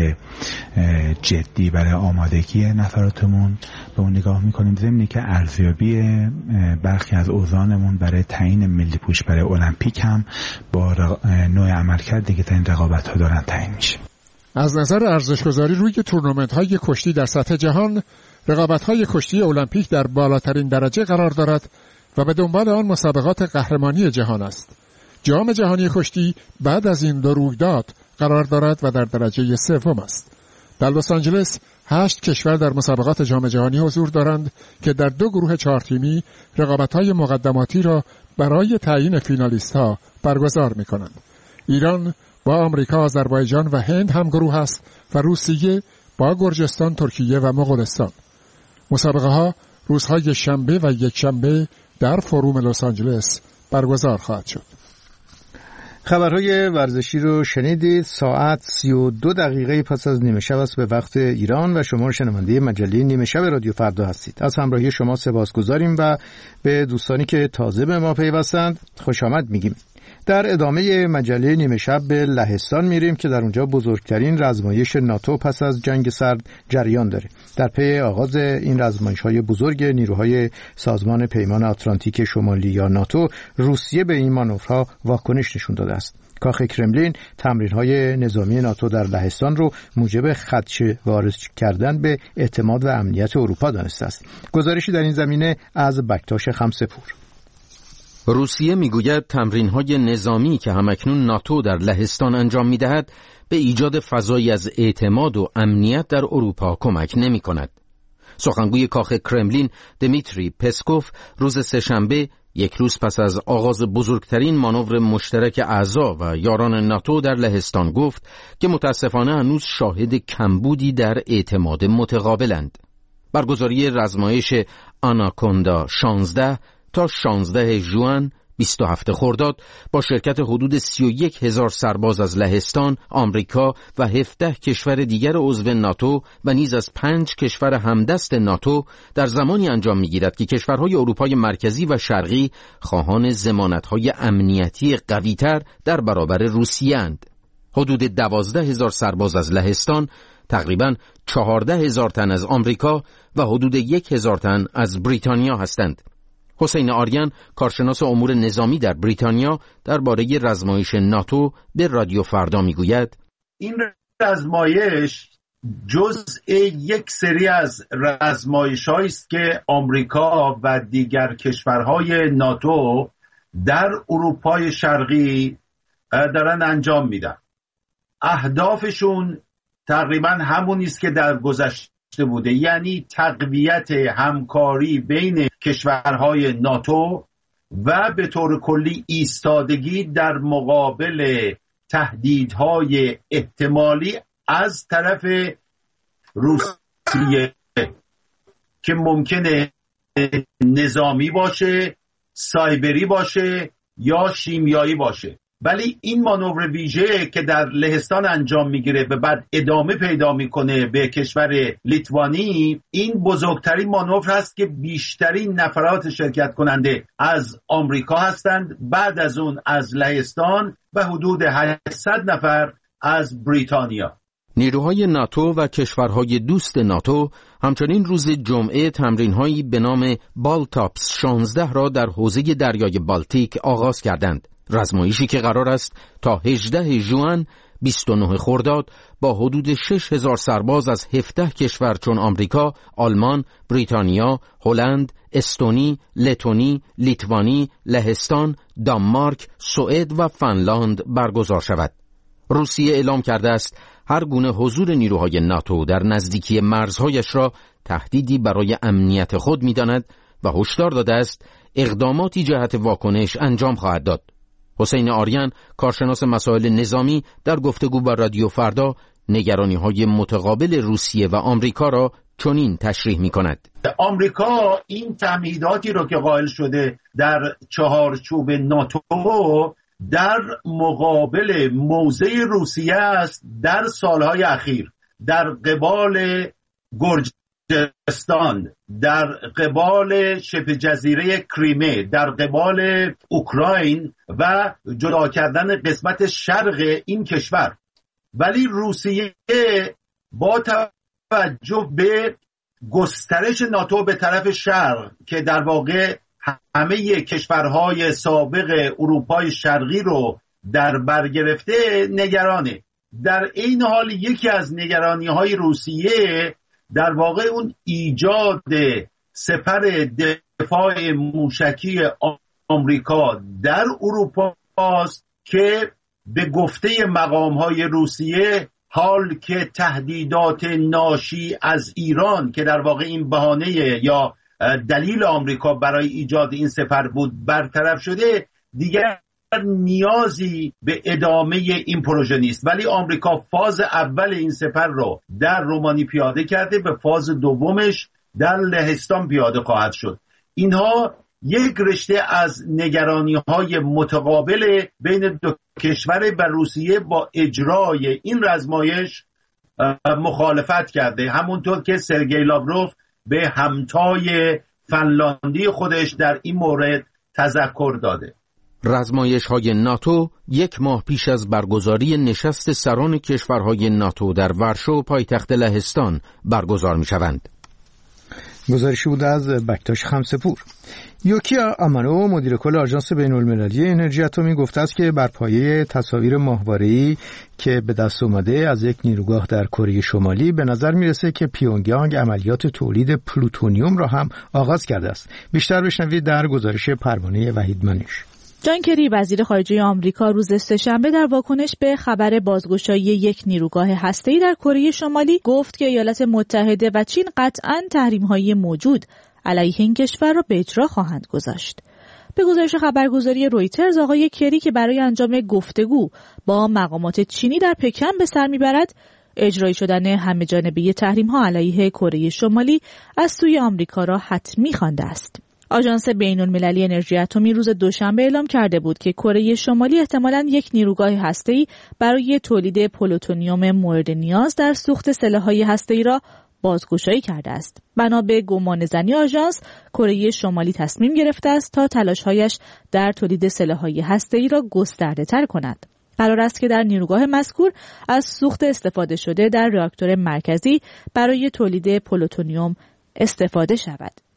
جدی برای آمادگی نفراتمون به اون نگاه میکنیم، ضمن که ارزیابی برخی از اوزانمون برای تعیین ملی پوش برای المپیک هم با نوع عملکردی که این رقابت‌ها دارن تعیین میشه. از نظر ارزش‌گذاری روی تورنمنت‌های کشتی در سطح جهان، رقابت‌های کشتی المپیک در بالاترین درجه قرار دارد و به دنبال آن مسابقات قهرمانی جهان است. جام جهانی کشتی بعد از این دو رویداد قرار دارد و در درجه سوم است. در لس آنجلس هشت کشور در مسابقات جام جهانی حضور دارند که در دو گروه چهار تیمی رقابت‌های مقدماتی را برای تعیین فینالیست‌ها برگزار می‌کنند. ایران با آمریکا، آذربایجان و هند هم گروه است و روسیه با گرجستان، ترکیه و مغولستان. مسابقه‌ها روزهای شنبه و یکشنبه در فروم لس آنجلس برگزار خواهد شد. خبرهای ورزشی رو شنیدید. ساعت سی و دو دقیقه پس از نیمه شب است به وقت ایران و شما شنونده مجله نیمه شب رادیو فردا هستید. از همراهی شما سپاسگزاریم و به دوستانی که تازه به ما پیوستند خوش آمد میگیم. در ادامه مجله نیمه شب به لهستان میریم که در اونجا بزرگترین رزمایش ناتو پس از جنگ سرد جریان داره. در پی آغاز این رزمایش‌های بزرگ نیروهای سازمان پیمان آتلانتیک شمالی یا ناتو، روسیه به این مانورها واکنش نشون داده است. کاخ کرملین تمرین‌های نظامی ناتو در لهستان رو موجب خدشه وارد کردن به اعتماد و امنیت اروپا دانسته است. گزارشی در این زمینه از بکتاش خمسه‌پور. روسیه میگوید تمرین‌های نظامی که همکنون ناتو در لهستان انجام می‌دهد به ایجاد فضایی از اعتماد و امنیت در اروپا کمک نمی‌کند. سخنگوی کاخ کرملین دمیتری پسکوف روز سه‌شنبه، یک روز پس از آغاز بزرگترین مانور مشترک اعضا و یاران ناتو در لهستان، گفت که متاسفانه هنوز شاهد کمبودی در اعتماد متقابلند. برگزاری رزمایش آناکوندا شانزده تا شانزده ژوئن بیست و هفت خرداد با شرکت حدود سی و یک هزار سرباز از لهستان، آمریکا و هفده کشور دیگر عضو ناتو و نیز از پنج کشور همدست ناتو در زمانی انجام می‌گیرد که کشورهای اروپای مرکزی و شرقی خواهان ضمانت‌های امنیتی قوی‌تر در برابر روسیه اند. حدود دوازده هزار سرباز از لهستان، تقریباً چهارده هزار تن از آمریکا و حدود یک هزار تن از بریتانیا هستند. حسین آریان، کارشناس امور نظامی در بریتانیا، درباره رزمایش ناتو به رادیو فردا میگوید: این رزمایش جزء یک سری از رزمایش‌هایی است که آمریکا و دیگر کشورهای ناتو در اروپای شرقی دارن انجام میدن. اهدافشون تقریبا همونی است که در گذشته بوده، یعنی تقویت همکاری بین کشورهای ناتو و به طور کلی ایستادگی در مقابل تهدیدهای احتمالی از طرف روسیه که ممکنه نظامی باشه، سایبری باشه یا شیمیایی باشه. ولی این مانور ویژه که در لهستان انجام میگیره و بعد ادامه پیدا میکنه به کشور لیتوانی، این بزرگترین مانور هست که بیشترین نفرات شرکت کننده از آمریکا هستند، بعد از اون از لهستان و حدود هشتصد نفر از بریتانیا. نیروهای ناتو و کشورهای دوست ناتو همچنین روز جمعه تمرین‌هایی به نام بالتاپس شانزده را در حوزه دریای بالتیک آغاز کردند. رزمایشی که قرار است تا هجدهم ژوئن بیست و نهم خرداد با حدود شش هزار سرباز از هفده کشور چون آمریکا، آلمان، بریتانیا، هلند، استونی، لتونی، لیتوانی، لهستان، دانمارک، سوئد و فنلاند برگزار شود. روسیه اعلام کرده است هر گونه حضور نیروهای ناتو در نزدیکی مرزهایش را تهدیدی برای امنیت خود می‌داند و هشدار داده است اقداماتی جهت واکنش انجام خواهد داد. حسین آریان، کارشناس مسائل نظامی، در گفتگو با رادیو فردا نگرانی‌های متقابل روسیه و آمریکا را چنین تشریح می‌کند: آمریکا این تمهیداتی را که قائل شده در چهارچوب ناتو در مقابل موضع روسیه است در سالهای اخیر، در قبال گرجستان، در قبال شبه جزیره کریمه، در قبال اوکراین و جدا کردن قسمت شرق این کشور. ولی روسیه با توجه به گسترش ناتو به طرف شرق که در واقع همه کشورهای سابق اروپای شرقی رو در بر گرفته نگرانه. در این حال یکی از نگرانی‌های روسیه در واقع اون ایجاد سپر دفاع موشکی آمریکا در اروپا است که به گفته مقام‌های روسیه حال که تهدیدات ناشی از ایران که در واقع این بهانه یا دلیل آمریکا برای ایجاد این سپر بود برطرف شده، دیگر نیازی به ادامه این پروژه نیست. ولی آمریکا فاز اول این سپر رو در رومانی پیاده کرده، به فاز دومش در لهستان پیاده خواهد شد. اینها یک رشته از نگرانی‌های متقابل بین دو کشور و روسیه با اجرای این رزمایش مخالفت کرده، همونطور که سرگئی لاوروف به همتای فنلاندی خودش در این مورد تذکر داده. رزمایش‌های ناتو یک ماه پیش از برگزاری نشست سران کشورهای ناتو در ورشو پایتخت لهستان برگزار می‌شوند. گزارشی بود از بکتاش خمسه‌پور. یوکیا آمانو، مدیر کل آژانس بین‌المللی انرژی اتمی، گفته است که بر پایه تصاویر ماهواره‌ای که به دست اومده از یک نیروگاه در کره شمالی به نظر میرسه که پیونگیانگ عملیات تولید پلوتونیوم را هم آغاز کرده است. بیشتر بشنوید در گزارش پروانه وحید منیش. جان کری، وزیر خارجه آمریکا، روز سه‌شنبه در واکنش به خبر بازگشایی یک نیروگاه هسته‌ای در کره شمالی گفت که ایالات متحده و چین قطعاً تحریم‌های موجود علیه این کشور را به اجرا خواهند گذاشت. به گزارش خبرگزاری رویترز، آقای کری که برای انجام گفتگو با مقامات چینی در پکن به سر میبرد، اجرایی شدن همه‌جانبه تحریم‌ها علیه کره شمالی از سوی آمریکا را حتمی خوانده است. آژانس بین‌المللی انرژی اتمی روز دوشنبه اعلام کرده بود که کره شمالی احتمالاً یک نیروگاه هسته‌ای برای تولید پلوتونیوم مورد نیاز در سوخت سلاح‌های هسته‌ای را بازگشایی کرده است. بنا به گمانه‌زنی آژانس، کره شمالی تصمیم گرفته است تا تلاش‌هایش در تولید سلاح‌های هسته‌ای را گسترده‌تر کند. قرار است که در نیروگاه مذکور از سوخت استفاده شده در راکتور مرکزی برای تولید پلوتونیوم استفاده شود.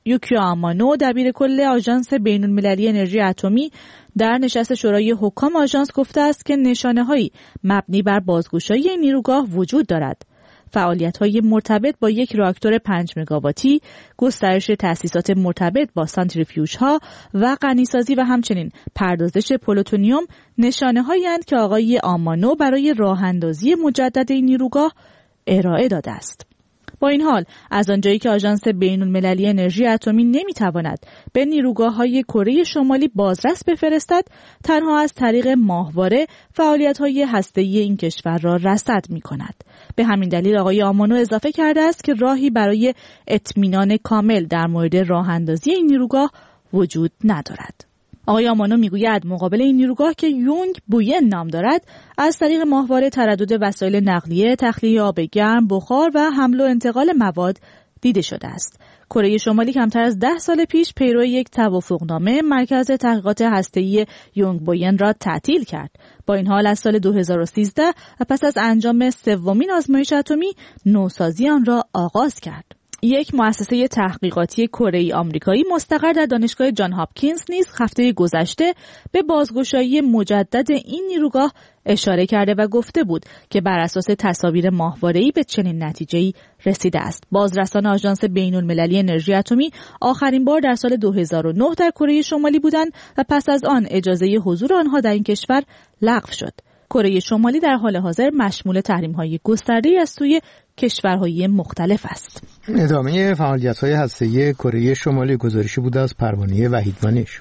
یوکیو آمانو دبیر کل آژانس بین‌المللی انرژی اتمی در نشست شورای حکام آژانس گفته است که نشانه‌هایی مبنی بر بازگشایی این نیروگاه وجود دارد. فعالیت‌های مرتبط با یک راکتور پنج مگاواتی، گسترش تأسیسات مرتبط با سانتریفیوژها و غنیسازی و همچنین پردازش پلوتونیوم نشانه‌هایی اند که آقای آمانو برای راه‌اندازی مجدد این نیروگاه ارائه داده است. با این حال از آنجایی که آژانس بین‌المللی انرژی اتمی نمی‌تواند به نیروگاه‌های کره شمالی بازرس بفرستد، تنها از طریق ماهواره فعالیت‌های هسته‌ای این کشور را رصد می‌کند. به همین دلیل آقای آمانو اضافه کرده است که راهی برای اطمینان کامل در مورد راه‌اندازی این نیروگاه وجود ندارد. آقای آمانو میگوید مقابل این نیروگاه که یونگ بوین نام دارد، از طریق ماهواره تردد وسایل نقلیه، تخلیه آب گرم، بخار و حمل و انتقال مواد دیده شده است. کره شمالی کمتر از ده سال پیش پیرو یک توافقنامه مرکز تحقیقات هسته‌ای یونگ بوین را تعطیل کرد. با این حال از سال دو هزار و سیزده و پس از انجام سومین آزمایش اتمی، نوسازی آن را آغاز کرد. یک مؤسسه تحقیقاتی کره‌ای آمریکایی مستقر در دانشگاه جان هاپکینز نیز هفته گذشته به بازگشایی مجدد این نیروگاه اشاره کرده و گفته بود که بر اساس تصاویر ماهواره‌ای به چنین نتیجه‌ای رسیده است. بازرسان آژانس بین‌المللی انرژی اتمی آخرین بار در سال دو هزار و نه در کره شمالی بودند و پس از آن اجازه حضور آنها در این کشور لغو شد. کره شمالی در حال حاضر مشمول تحریم‌های گسترده‌ای از سوی کشورهای مختلف است. ادامه فعالیت‌های هسته‌ای کره شمالی گزارشی بود از پروانه وحیدمانش.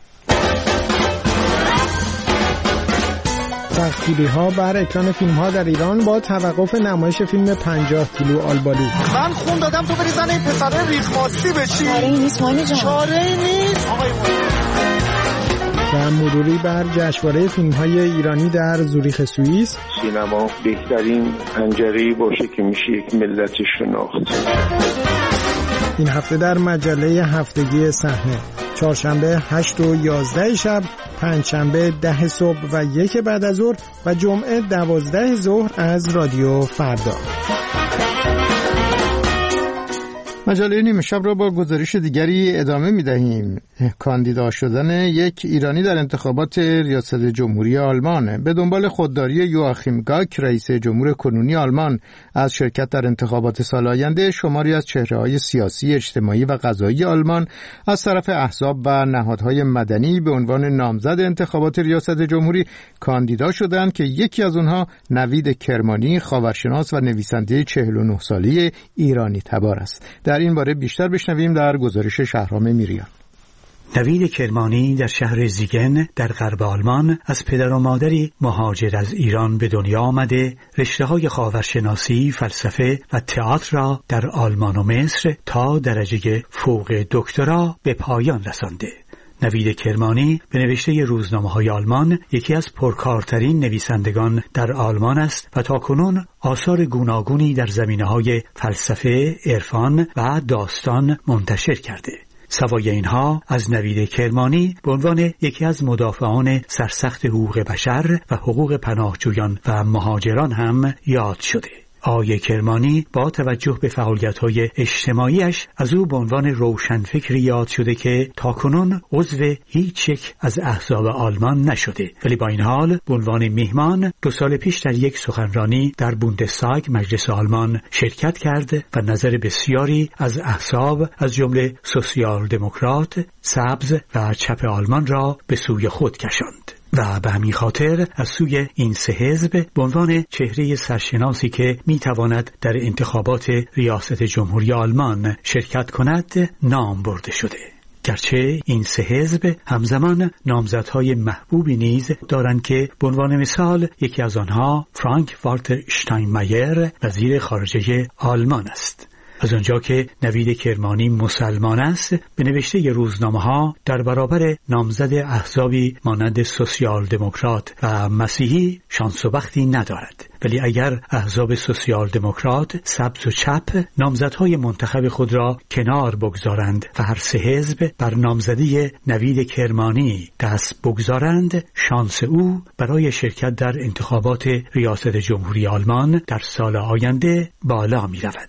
سختگیری‌ها بر اکران فیلم‌ها در ایران با توقف نمایش فیلم پنجاه کیلو آلبالو. من خون دادم تو بری زن این پسره ریخماسی بشی. چاره‌ای نیست مانی جان. چاره‌ای نیست آقای و مروری بر جشنواره فیلم‌های ایرانی در زوریخ سوئیس. سینما بهترین پنجره‌ای باشه که میشه یک ملت شناخت. این هفته در مجله هفتگی صحنه، چهارشنبه هشت و یازده شب، پنجشنبه ده صبح و یک بعد از ظهر و جمعه دوازده ظهر از رادیو فردا. مجله نیمه شب را با گزارش دیگری ادامه می دهیم. کاندیدا شدن یک ایرانی در انتخابات ریاست جمهوری آلمان. به دنبال خودداری یواخیم گاک رئیس جمهور کنونی آلمان از شرکت در انتخابات سال آینده، شماری از چهره‌های سیاسی، اجتماعی و قضایی آلمان از طرف احزاب و نهادهای مدنی به عنوان نامزد انتخابات ریاست جمهوری کاندیدا شدند که یکی از آنها نوید کرمانی، خاورشناس و نویسنده چهل و نه ساله ایرانی تبار است. در این باره بیشتر بشنویم در گزارش شهرام میریان. نوید کرمانی در شهر زیگن در غرب آلمان از پدر و مادری مهاجر از ایران به دنیا آمده، رشته‌های خاورشناسی، فلسفه و تئاتر را در آلمان و مصر تا درجه فوق دکترا به پایان رسانده. نوید کرمانی به نوشته روزنامه‌های آلمان یکی از پرکارترین نویسندگان در آلمان است و تاکنون آثار گوناگونی در زمینه‌های فلسفه، عرفان و داستان منتشر کرده. سوای اینها از نوید کرمانی به عنوان یکی از مدافعان سرسخت حقوق بشر و حقوق پناهجویان و مهاجران هم یاد شده. آقای کرمانی با توجه به فعالیت‌های اجتماعیش از او به عنوان روشنفکری یاد شده که تاکنون عضو هیچ یک از احزاب آلمان نشده، ولی با این حال به عنوان میهمان دو سال پیش در یک سخنرانی در بوندستاگ مجلس آلمان شرکت کرد و نظر بسیاری از احزاب از جمله سوسیال دموکرات، سبز و چپ آلمان را به سوی خود کشاند. و به همین خاطر از سوی این سه حزب به عنوان چهره سرشناسی که میتواند در انتخابات ریاست جمهوری آلمان شرکت کند نام برده شده. گرچه این سه حزب همزمان نامزدهای محبوبی نیز دارند که به عنوان مثال یکی از آنها فرانک والتر شتاینمایر وزیر خارجه آلمان است. از آنجا که نوید کرمانی مسلمان است، به نوشته روزنامه‌ها در برابر نامزد احزابی مانند سوسیال دموکرات و مسیحی شانس و بختی ندارد. ولی اگر احزاب سوسیال دموکرات، سبز و چپ نامزدهای منتخب خود را کنار بگذارند و هر سه حزب بر نامزدی نوید کرمانی دست بگذارند، شانس او برای شرکت در انتخابات ریاست جمهوری آلمان در سال آینده بالا می رود.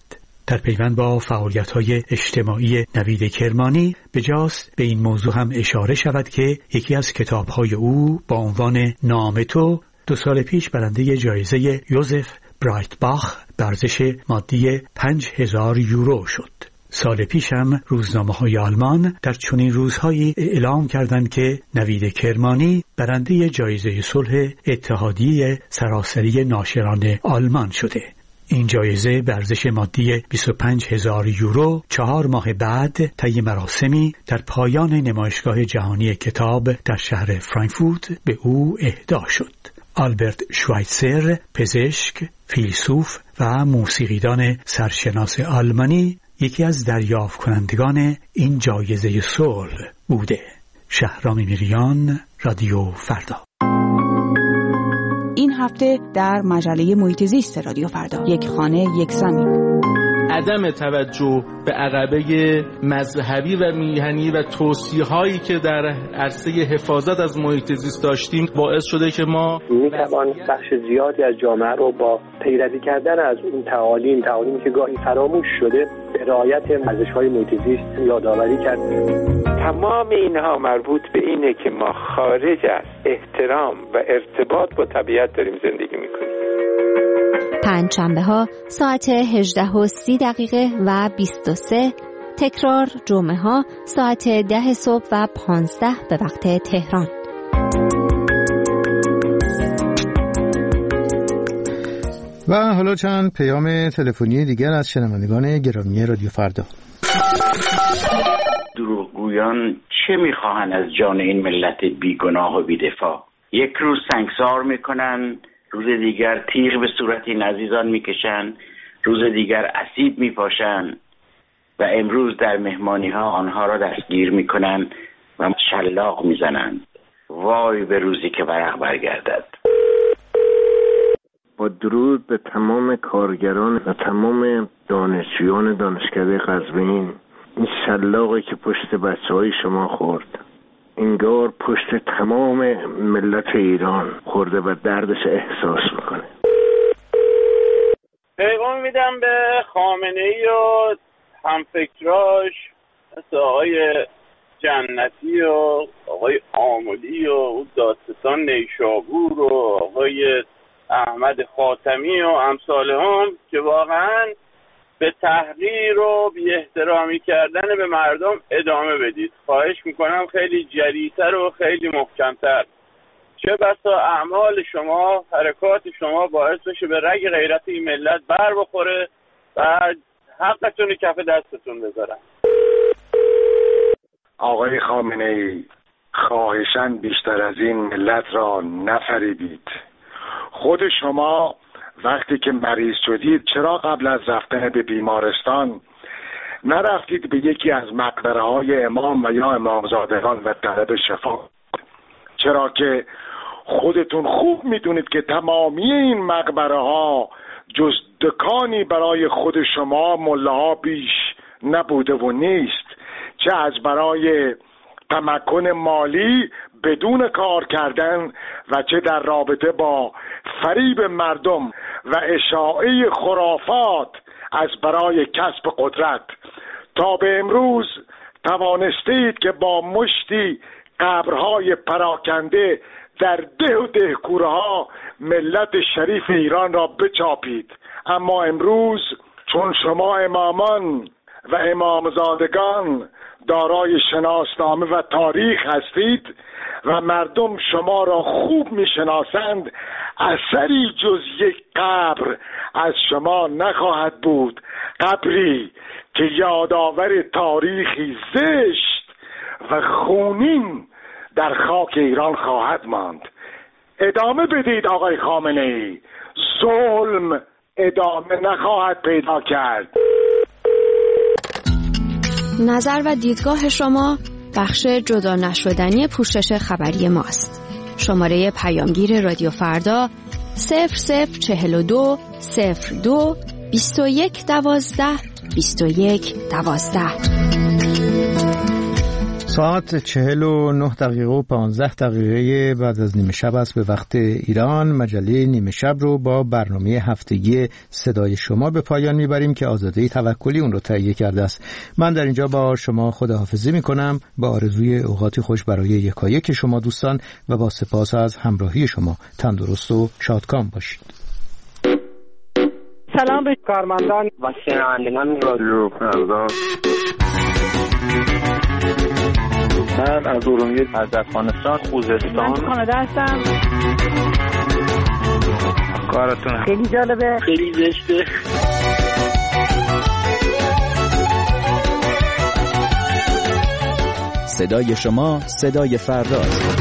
در پیوند با فعالیت‌های اجتماعی نوید کرمانی بجاست به این موضوع هم اشاره شود که یکی از کتاب‌های او با عنوان نام تو دو سال پیش برنده جایزه یوزف برایتباخ به ارزش مادی پنج هزار یورو شد. سال پیش هم روزنامه‌های آلمان در چنین روزهایی اعلام کردند که نوید کرمانی برنده جایزه صلح اتحادیه سراسری ناشران آلمان شده. این جایزه به ارزش مادی بیست و پنج هزار یورو چهار ماه بعد طی مراسمی در پایان نمایشگاه جهانی کتاب در شهر فرانکفورت به او اهدا شد. آلبرت شوایتزر، پزشک، فیلسوف و موسیقیدان سرشناس آلمانی یکی از دریافت کنندگان این جایزه صلح بوده. شهرام میریان، رادیو فردا. این هفته در مجله محیط زیست رادیو فردا، یک خانه یک زمین. عدم توجه به عقبه مذهبی و میهنی و توصیه‌هایی که در عرصه حفاظت از محیط زیست داشتیم باعث شده که ما میتوان بخش زیادی از جامعه رو با پیروی کردن از اون تعالیم تعالیمی که گاهی فراموش شده به رعایت ارزش‌های محیط زیست یادآوری کرد. تمام اینها مربوط به اینه که ما خارج از احترام و ارتباط با طبیعت داریم زندگی میکنیم. پنجشنبه ها ساعت هجده و سی دقیقه و بیست و سه، تکرار جمعه ها ساعت ده صبح و پانزده به وقت تهران. و حالا چند پیام تلفنی دیگر از شنوندگان گرامی رادیو فردا. دروغگویان چه میخواهند از جان این ملت بیگناه و بیدفاع؟ یک روز سنگسار میکنن، روز دیگر تیغ به صورت این عزیزان میکشن، روز دیگر اسیب میپاشن و امروز در مهمانی ها آنها را دستگیر میکنن و شلاق میزنن. وای به روزی که ورق برگردد. با درود به تمام کارگران و تمام دانشجویان دانشکده قزوین، این شلاقی که پشت بچه های شما خورد انگار پشت تمام ملت ایران خورده و دردش احساس میکنه. پیغام میدم به خامنه‌ای و همفکراش مثل آقای جنتی و آقای آملی و دادستان نیشابور و آقای احمد خاتمی و امثال هم که واقعا به تحقیر و بی احترامی کردن به مردم ادامه بدید. خواهش میکنم خیلی جریتر و خیلی محکمتر. چه بسا اعمال شما، حرکات شما باعث بشه به رگ غیرت این ملت بر بخوره و حقتون کف دستتون بذارن. آقای خامنه‌ای، خواهشاً بیشتر از این ملت را نفریبید. خود شما وقتی که مریض شدید چرا قبل از رفتن به بیمارستان نرفتید به یکی از مقبره های امام و یا امامزادگان و طلب شفا؟ چرا که خودتون خوب میدونید که تمامی این مقبره ها جز دکانی برای خود شما ملاها بیش نبوده و نیست، چه از برای تمکن مالی بدون کار کردن و چه در رابطه با فریب مردم و اشاعه خرافات از برای کسب قدرت. تا به امروز توانستید که با مشتی قبرهای پراکنده در ده و دهکوره ها ملت شریف ایران را بچاپید، اما امروز چون شما امامان و امامزادگان دارای شناسنامه و تاریخ هستید و مردم شما را خوب میشناسند، اثری جز یک قبر از شما نخواهد بود، قبری که یادآور تاریخی زشت و خونین در خاک ایران خواهد ماند. ادامه بدید آقای خامنه‌ای، ظلم ادامه نخواهد پیدا کرد. نظر و دیدگاه شما بخش جدا نشدنی پوشش خبری ماست. شماره پیامگیر رادیو فردا صفر صفر چهل و دو صفر دو بیست و یک دوازده بیست و یک دوازده. ساعت چهل و نه دقیقه و پانزده دقیقه بعد از نیمه شب است به وقت ایران. مجله نیمه شب رو با برنامه هفتگی صدای شما به پایان میبریم که آزاده توکلی اون رو تهیه کرده است. من در اینجا با شما خداحافظی میکنم با آرزوی اوقاتی خوش برای یکایک شما دوستان و با سپاس از همراهی شما. تندرست و شادکام باشید. سلام به کارمندان و شنوندگان رادیو فردا. من از ارومیه، از افغانستان، خوزستان. من کانادا هستم. کارتون خیلی جالبه، خیلی زشته. صدای شما صدای فردا.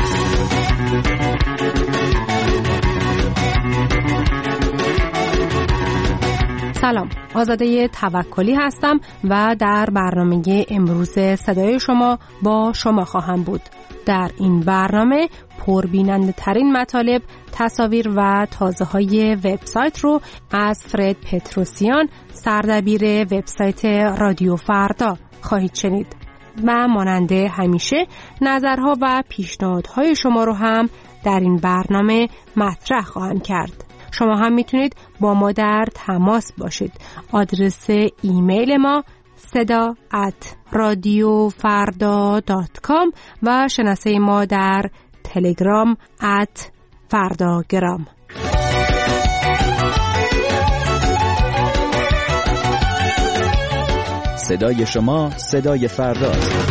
سلام، آزاده توکلی هستم و در برنامه امروز صدای شما با شما خواهم بود. در این برنامه پربیننده ترین مطالب، تصاویر و تازه های وبسایت رو از فرد پتروسیان، سردبیر وبسایت رادیو فردا خواهید شنید. و ماننده همیشه نظرها و پیشنهادهای شما رو هم در این برنامه مطرح خواهم کرد. شما هم میتونید با ما در تماس باشید. آدرس ایمیل ما صدا ات رادیو فردا دات کام و شناسه ما در تلگرام ات فرداگرام. صدای شما صدای فردا.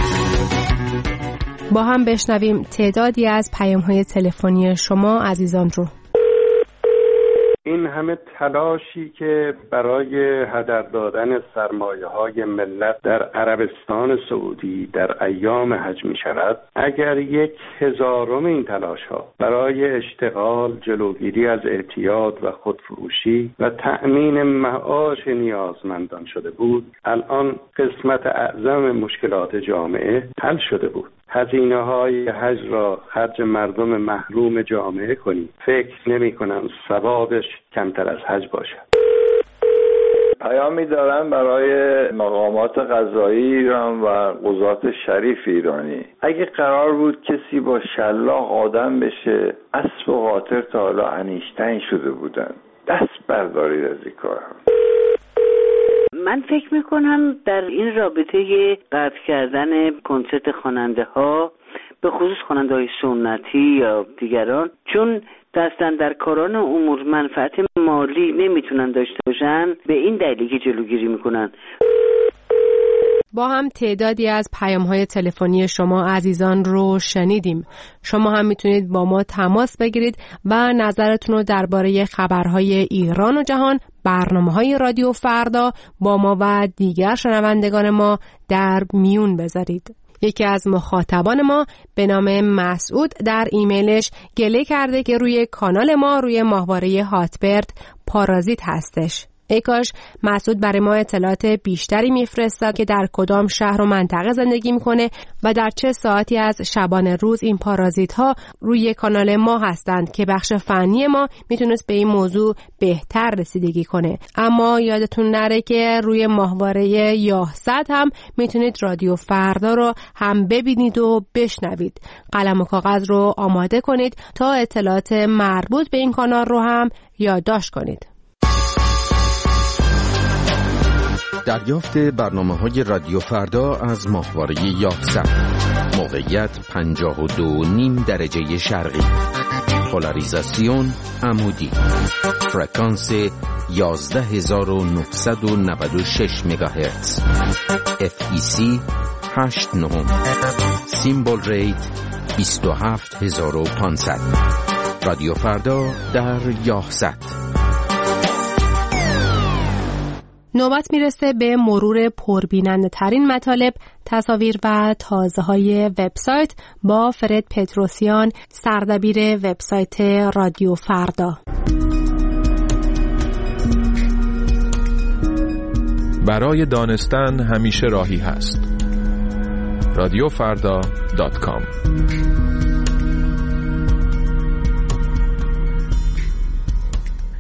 با هم بشنویم تعدادی از پیام‌های تلفنی شما عزیزان رو. این همه تلاشی که برای هدر دادن سرمایه‌های ملت در عربستان سعودی در ایام حج می شود، اگر یک هزارم این تلاش‌ها برای اشتغال، جلوگیری از اعتیاد و خودفروشی و تأمین معاش نیازمندان شده بود، الان قسمت اعظم مشکلات جامعه حل شده بود. هزینه های حج را خرج مردم محروم جامعه کنید. فکر نمی کنم ثوابش کمتر از حج باشد. پیامی دارم برای مقامات قضایی ایران و قضات شریف ایرانی. اگه قرار بود کسی با شلاق آدم بشه، اسب و قاطر تا حالا انیشتین شده بودن. دست بردارید از این کار. من فکر میکنم در این رابطه قطع کردن کنسرت خواننده ها، به خصوص خواننده های سنتی یا دیگران، چون دستن در کاران امور منفعت مالی نمیتونن داشته باشن، به این دلیلی که جلوگیری میکنن. با هم تعدادی از پیام‌های تلفنی شما عزیزان رو شنیدیم. شما هم میتونید با ما تماس بگیرید و نظرتون رو درباره خبرهای ایران و جهان، برنامه‌های رادیو فردا با ما و دیگر شنوندگان ما در میون بذارید. یکی از مخاطبان ما به نام مسعود در ایمیلش گله کرده که روی کانال ما روی ماهواره هاتبرد پارازیت هستش. ای کاش مسعود برای ما اطلاعات بیشتری میفرستاد که در کدام شهر و منطقه زندگی میکنه و در چه ساعتی از شبانه روز این پارازیت ها روی کانال ما هستند که بخش فنی ما میتونست به این موضوع بهتر رسیدگی کنه. اما یادتون نره که روی ماهواره یاهصد هم میتونید رادیو فردا رو هم ببینید و بشنوید. قلم و کاغذ رو آماده کنید تا اطلاعات مربوط به این کانال رو هم یادداشت کنید. دریافت برنامه‌های رادیو فردا از ماهواره یاهصد. موقعیت پنجاه و دو و نیم درجه شرقی. پولاریزاسیون عمودی. فرکانس یازده هزار و نهصد و نود و شش مگاهرتز. اف ای سی هشت نهم. سیمبل ریت بیست و هفت هزار و پانصد. رادیو فردا در یاهصد. نوبت میرسه به مرور پربیننده ترین مطالب، تصاویر و تازه های وبسایت با فرد پتروسیان، سردبیر وبسایت رادیو فردا. برای دانستن همیشه راهی هست. رادیو فردا دات کام.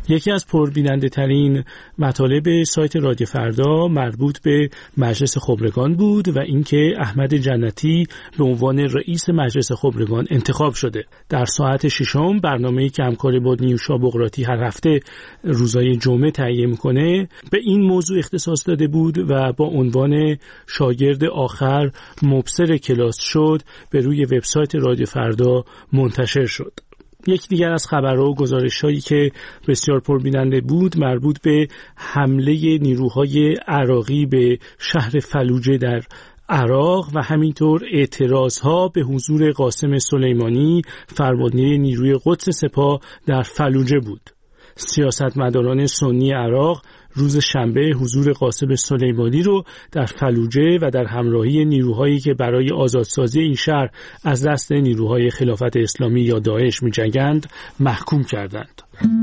یکی از پربیننده ترین مطالب سایت رادیو فردا مربوط به مجلس خبرگان بود و اینکه احمد جنتی به عنوان رئیس مجلس خبرگان انتخاب شده. در ساعت ششم برنامه‌ای که همکار با نیوشا بقراطی هر هفته روزهای جمعه تهیه می‌کنه به این موضوع اختصاص داده بود و با عنوان شاگرد آخر مبصر کلاس شد به روی وبسایت رادیو فردا منتشر شد. یک دیگر از خبرها و گزارش‌هایی که بسیار پربیننده بود مربوط به حمله نیروهای عراقی به شهر فلوجه در عراق و همینطور اعتراضها به حضور قاسم سلیمانی فرمانده نیروی قدس سپاه در فلوجه بود. سیاستمداران سنی عراق روز شنبه حضور قاسم سلیمانی رو در فلوجه و در همراهی نیروهایی که برای آزادسازی این شهر از دست نیروهای خلافت اسلامی یا داعش می‌جنگند محکوم کردند.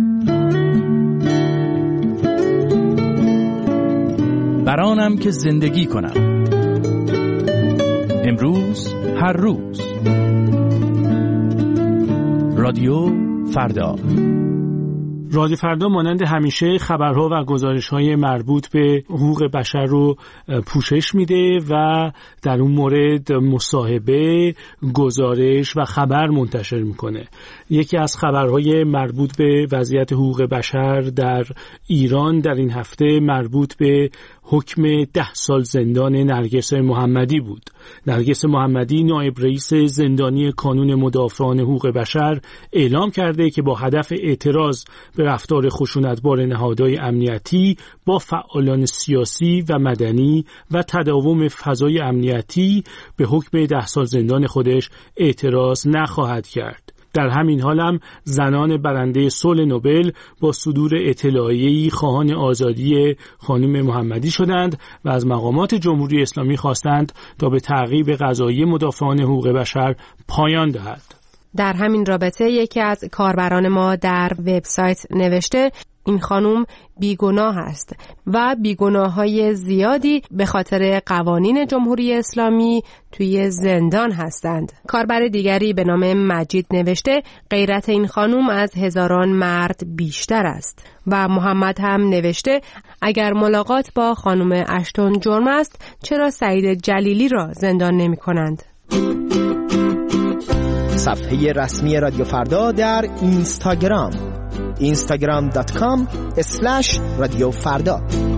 برانم که زندگی کنم امروز هر روز. رادیو فردا. رادیو فردا مانند همیشه خبرها و گزارش‌های مربوط به حقوق بشر رو پوشش میده و در اون مورد مصاحبه، گزارش و خبر منتشر میکنه. یکی از خبرهای مربوط به وضعیت حقوق بشر در ایران در این هفته مربوط به حکم ده سال زندان نرگس محمدی بود. نرگس محمدی نایب رئیس زندانی کانون مدافعان حقوق بشر اعلام کرده که با هدف اعتراض به رفتار خشونتبار نهادهای امنیتی با فعالان سیاسی و مدنی و تداوم فضای امنیتی به حکم ده سال زندان خودش اعتراض نخواهد کرد. در همین حال هم زنان برنده صلح نوبل با صدور اطلاعیه‌ای خواهان آزادی خانم محمدی شدند و از مقامات جمهوری اسلامی خواستند تا به تعقیب قضایی مدافعان حقوق بشر پایان دهد. در همین رابطه یکی از کاربران ما در وبسایت نوشته این خانم بیگناه است و بیگناه‌های زیادی به خاطر قوانین جمهوری اسلامی توی زندان هستند. کاربر دیگری به نام مجید نوشته غیرت این خانم از هزاران مرد بیشتر است و محمد هم نوشته اگر ملاقات با خانم اشتون جرم است چرا سعید جلیلی را زندان نمی کنند؟ صفحه رسمی رادیو فردا در اینستاگرام اینستاگرام دات کام اسلش رادیو فردا.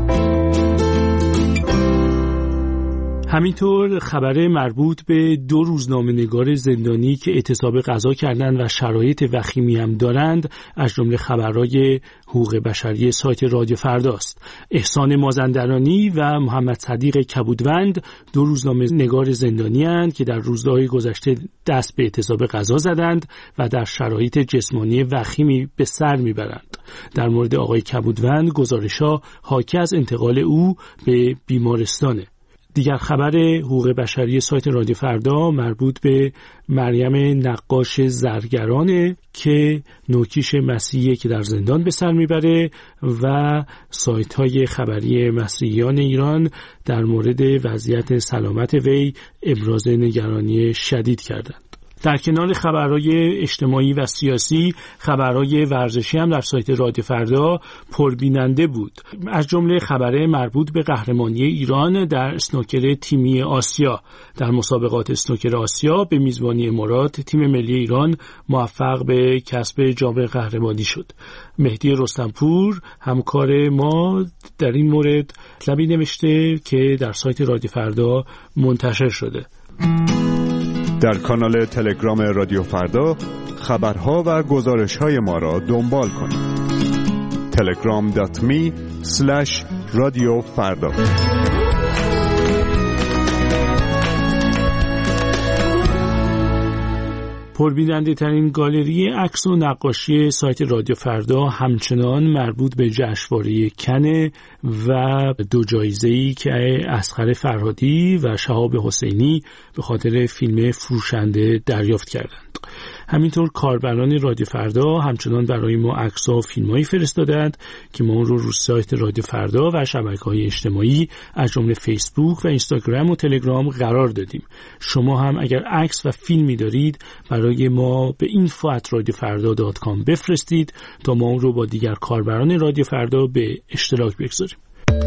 همینطور خبر مربوط به دو روزنامه‌نگار زندانی که اعتصاب قضا کردند و شرایط وخیمی هم دارند از جمله خبرهای حقوق بشری سایت رادیو فرداست. احسان مازندرانی و محمد صدیق کبودوند دو روزنامه‌نگار زندانی اند که در روزهای گذشته دست به اعتصاب قضا زدند و در شرایط جسمانی وخیمی به سر میبرند. در مورد آقای کبودوند گزارش‌ها حاکی از انتقال او به بیمارستانه. دیگر خبر حقوق بشری سایت رادیو فردا مربوط به مریم نقاش زرگرانه که نوکیش مسیحی که در زندان به سر میبره و سایت های خبری مسیحیان ایران در مورد وضعیت سلامت وی ابراز نگرانی شدید کردند. در کنار خبرهای اجتماعی و سیاسی، خبرهای ورزشی هم در سایت رادیو فردا پربیننده بود. از جمله خبر مربوط به قهرمانی ایران در اسنوکر تیمی آسیا. در مسابقات اسنوکر آسیا به میزبانی امارات تیم ملی ایران موفق به کسب جام قهرمانی شد. مهدی رستمپور همکار ما در این مورد مطلبی نوشته که در سایت رادیو فردا منتشر شده. در کانال تلگرام رادیو فردا خبرها و گزارش‌های ما را دنبال کنید. تلگرام دات می اسلش رادیو فردا. پربیننده ترین گالری عکس و نقاشی سایت رادیو فردا همچنان مربوط به جشنواره کن و دو جایزه‌ای که اصغر فرهادی و شهاب حسینی به خاطر فیلم فروشنده دریافت کردند. همینطور کاربران رادیو فردا همچنان برای ما عکس‌ها و فیلم‌هایی فرستادند که ما اون رو رو سایت رادیو فردا و شبکه‌های اجتماعی از جمله فیسبوک و اینستاگرام و تلگرام قرار دادیم. شما هم اگر عکس و فیلمی دارید برای برای ما به اینفو ات رادیو فردا دات کام بفرستید تا ما اون رو با دیگر کاربران رادیو فردا به اشتراک بگذاریم.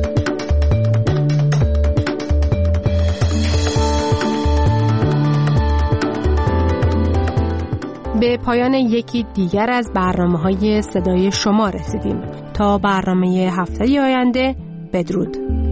به پایان یکی دیگر از برنامه‌های صدای شما رسیدیم. تا برنامه هفته آینده، بدرود.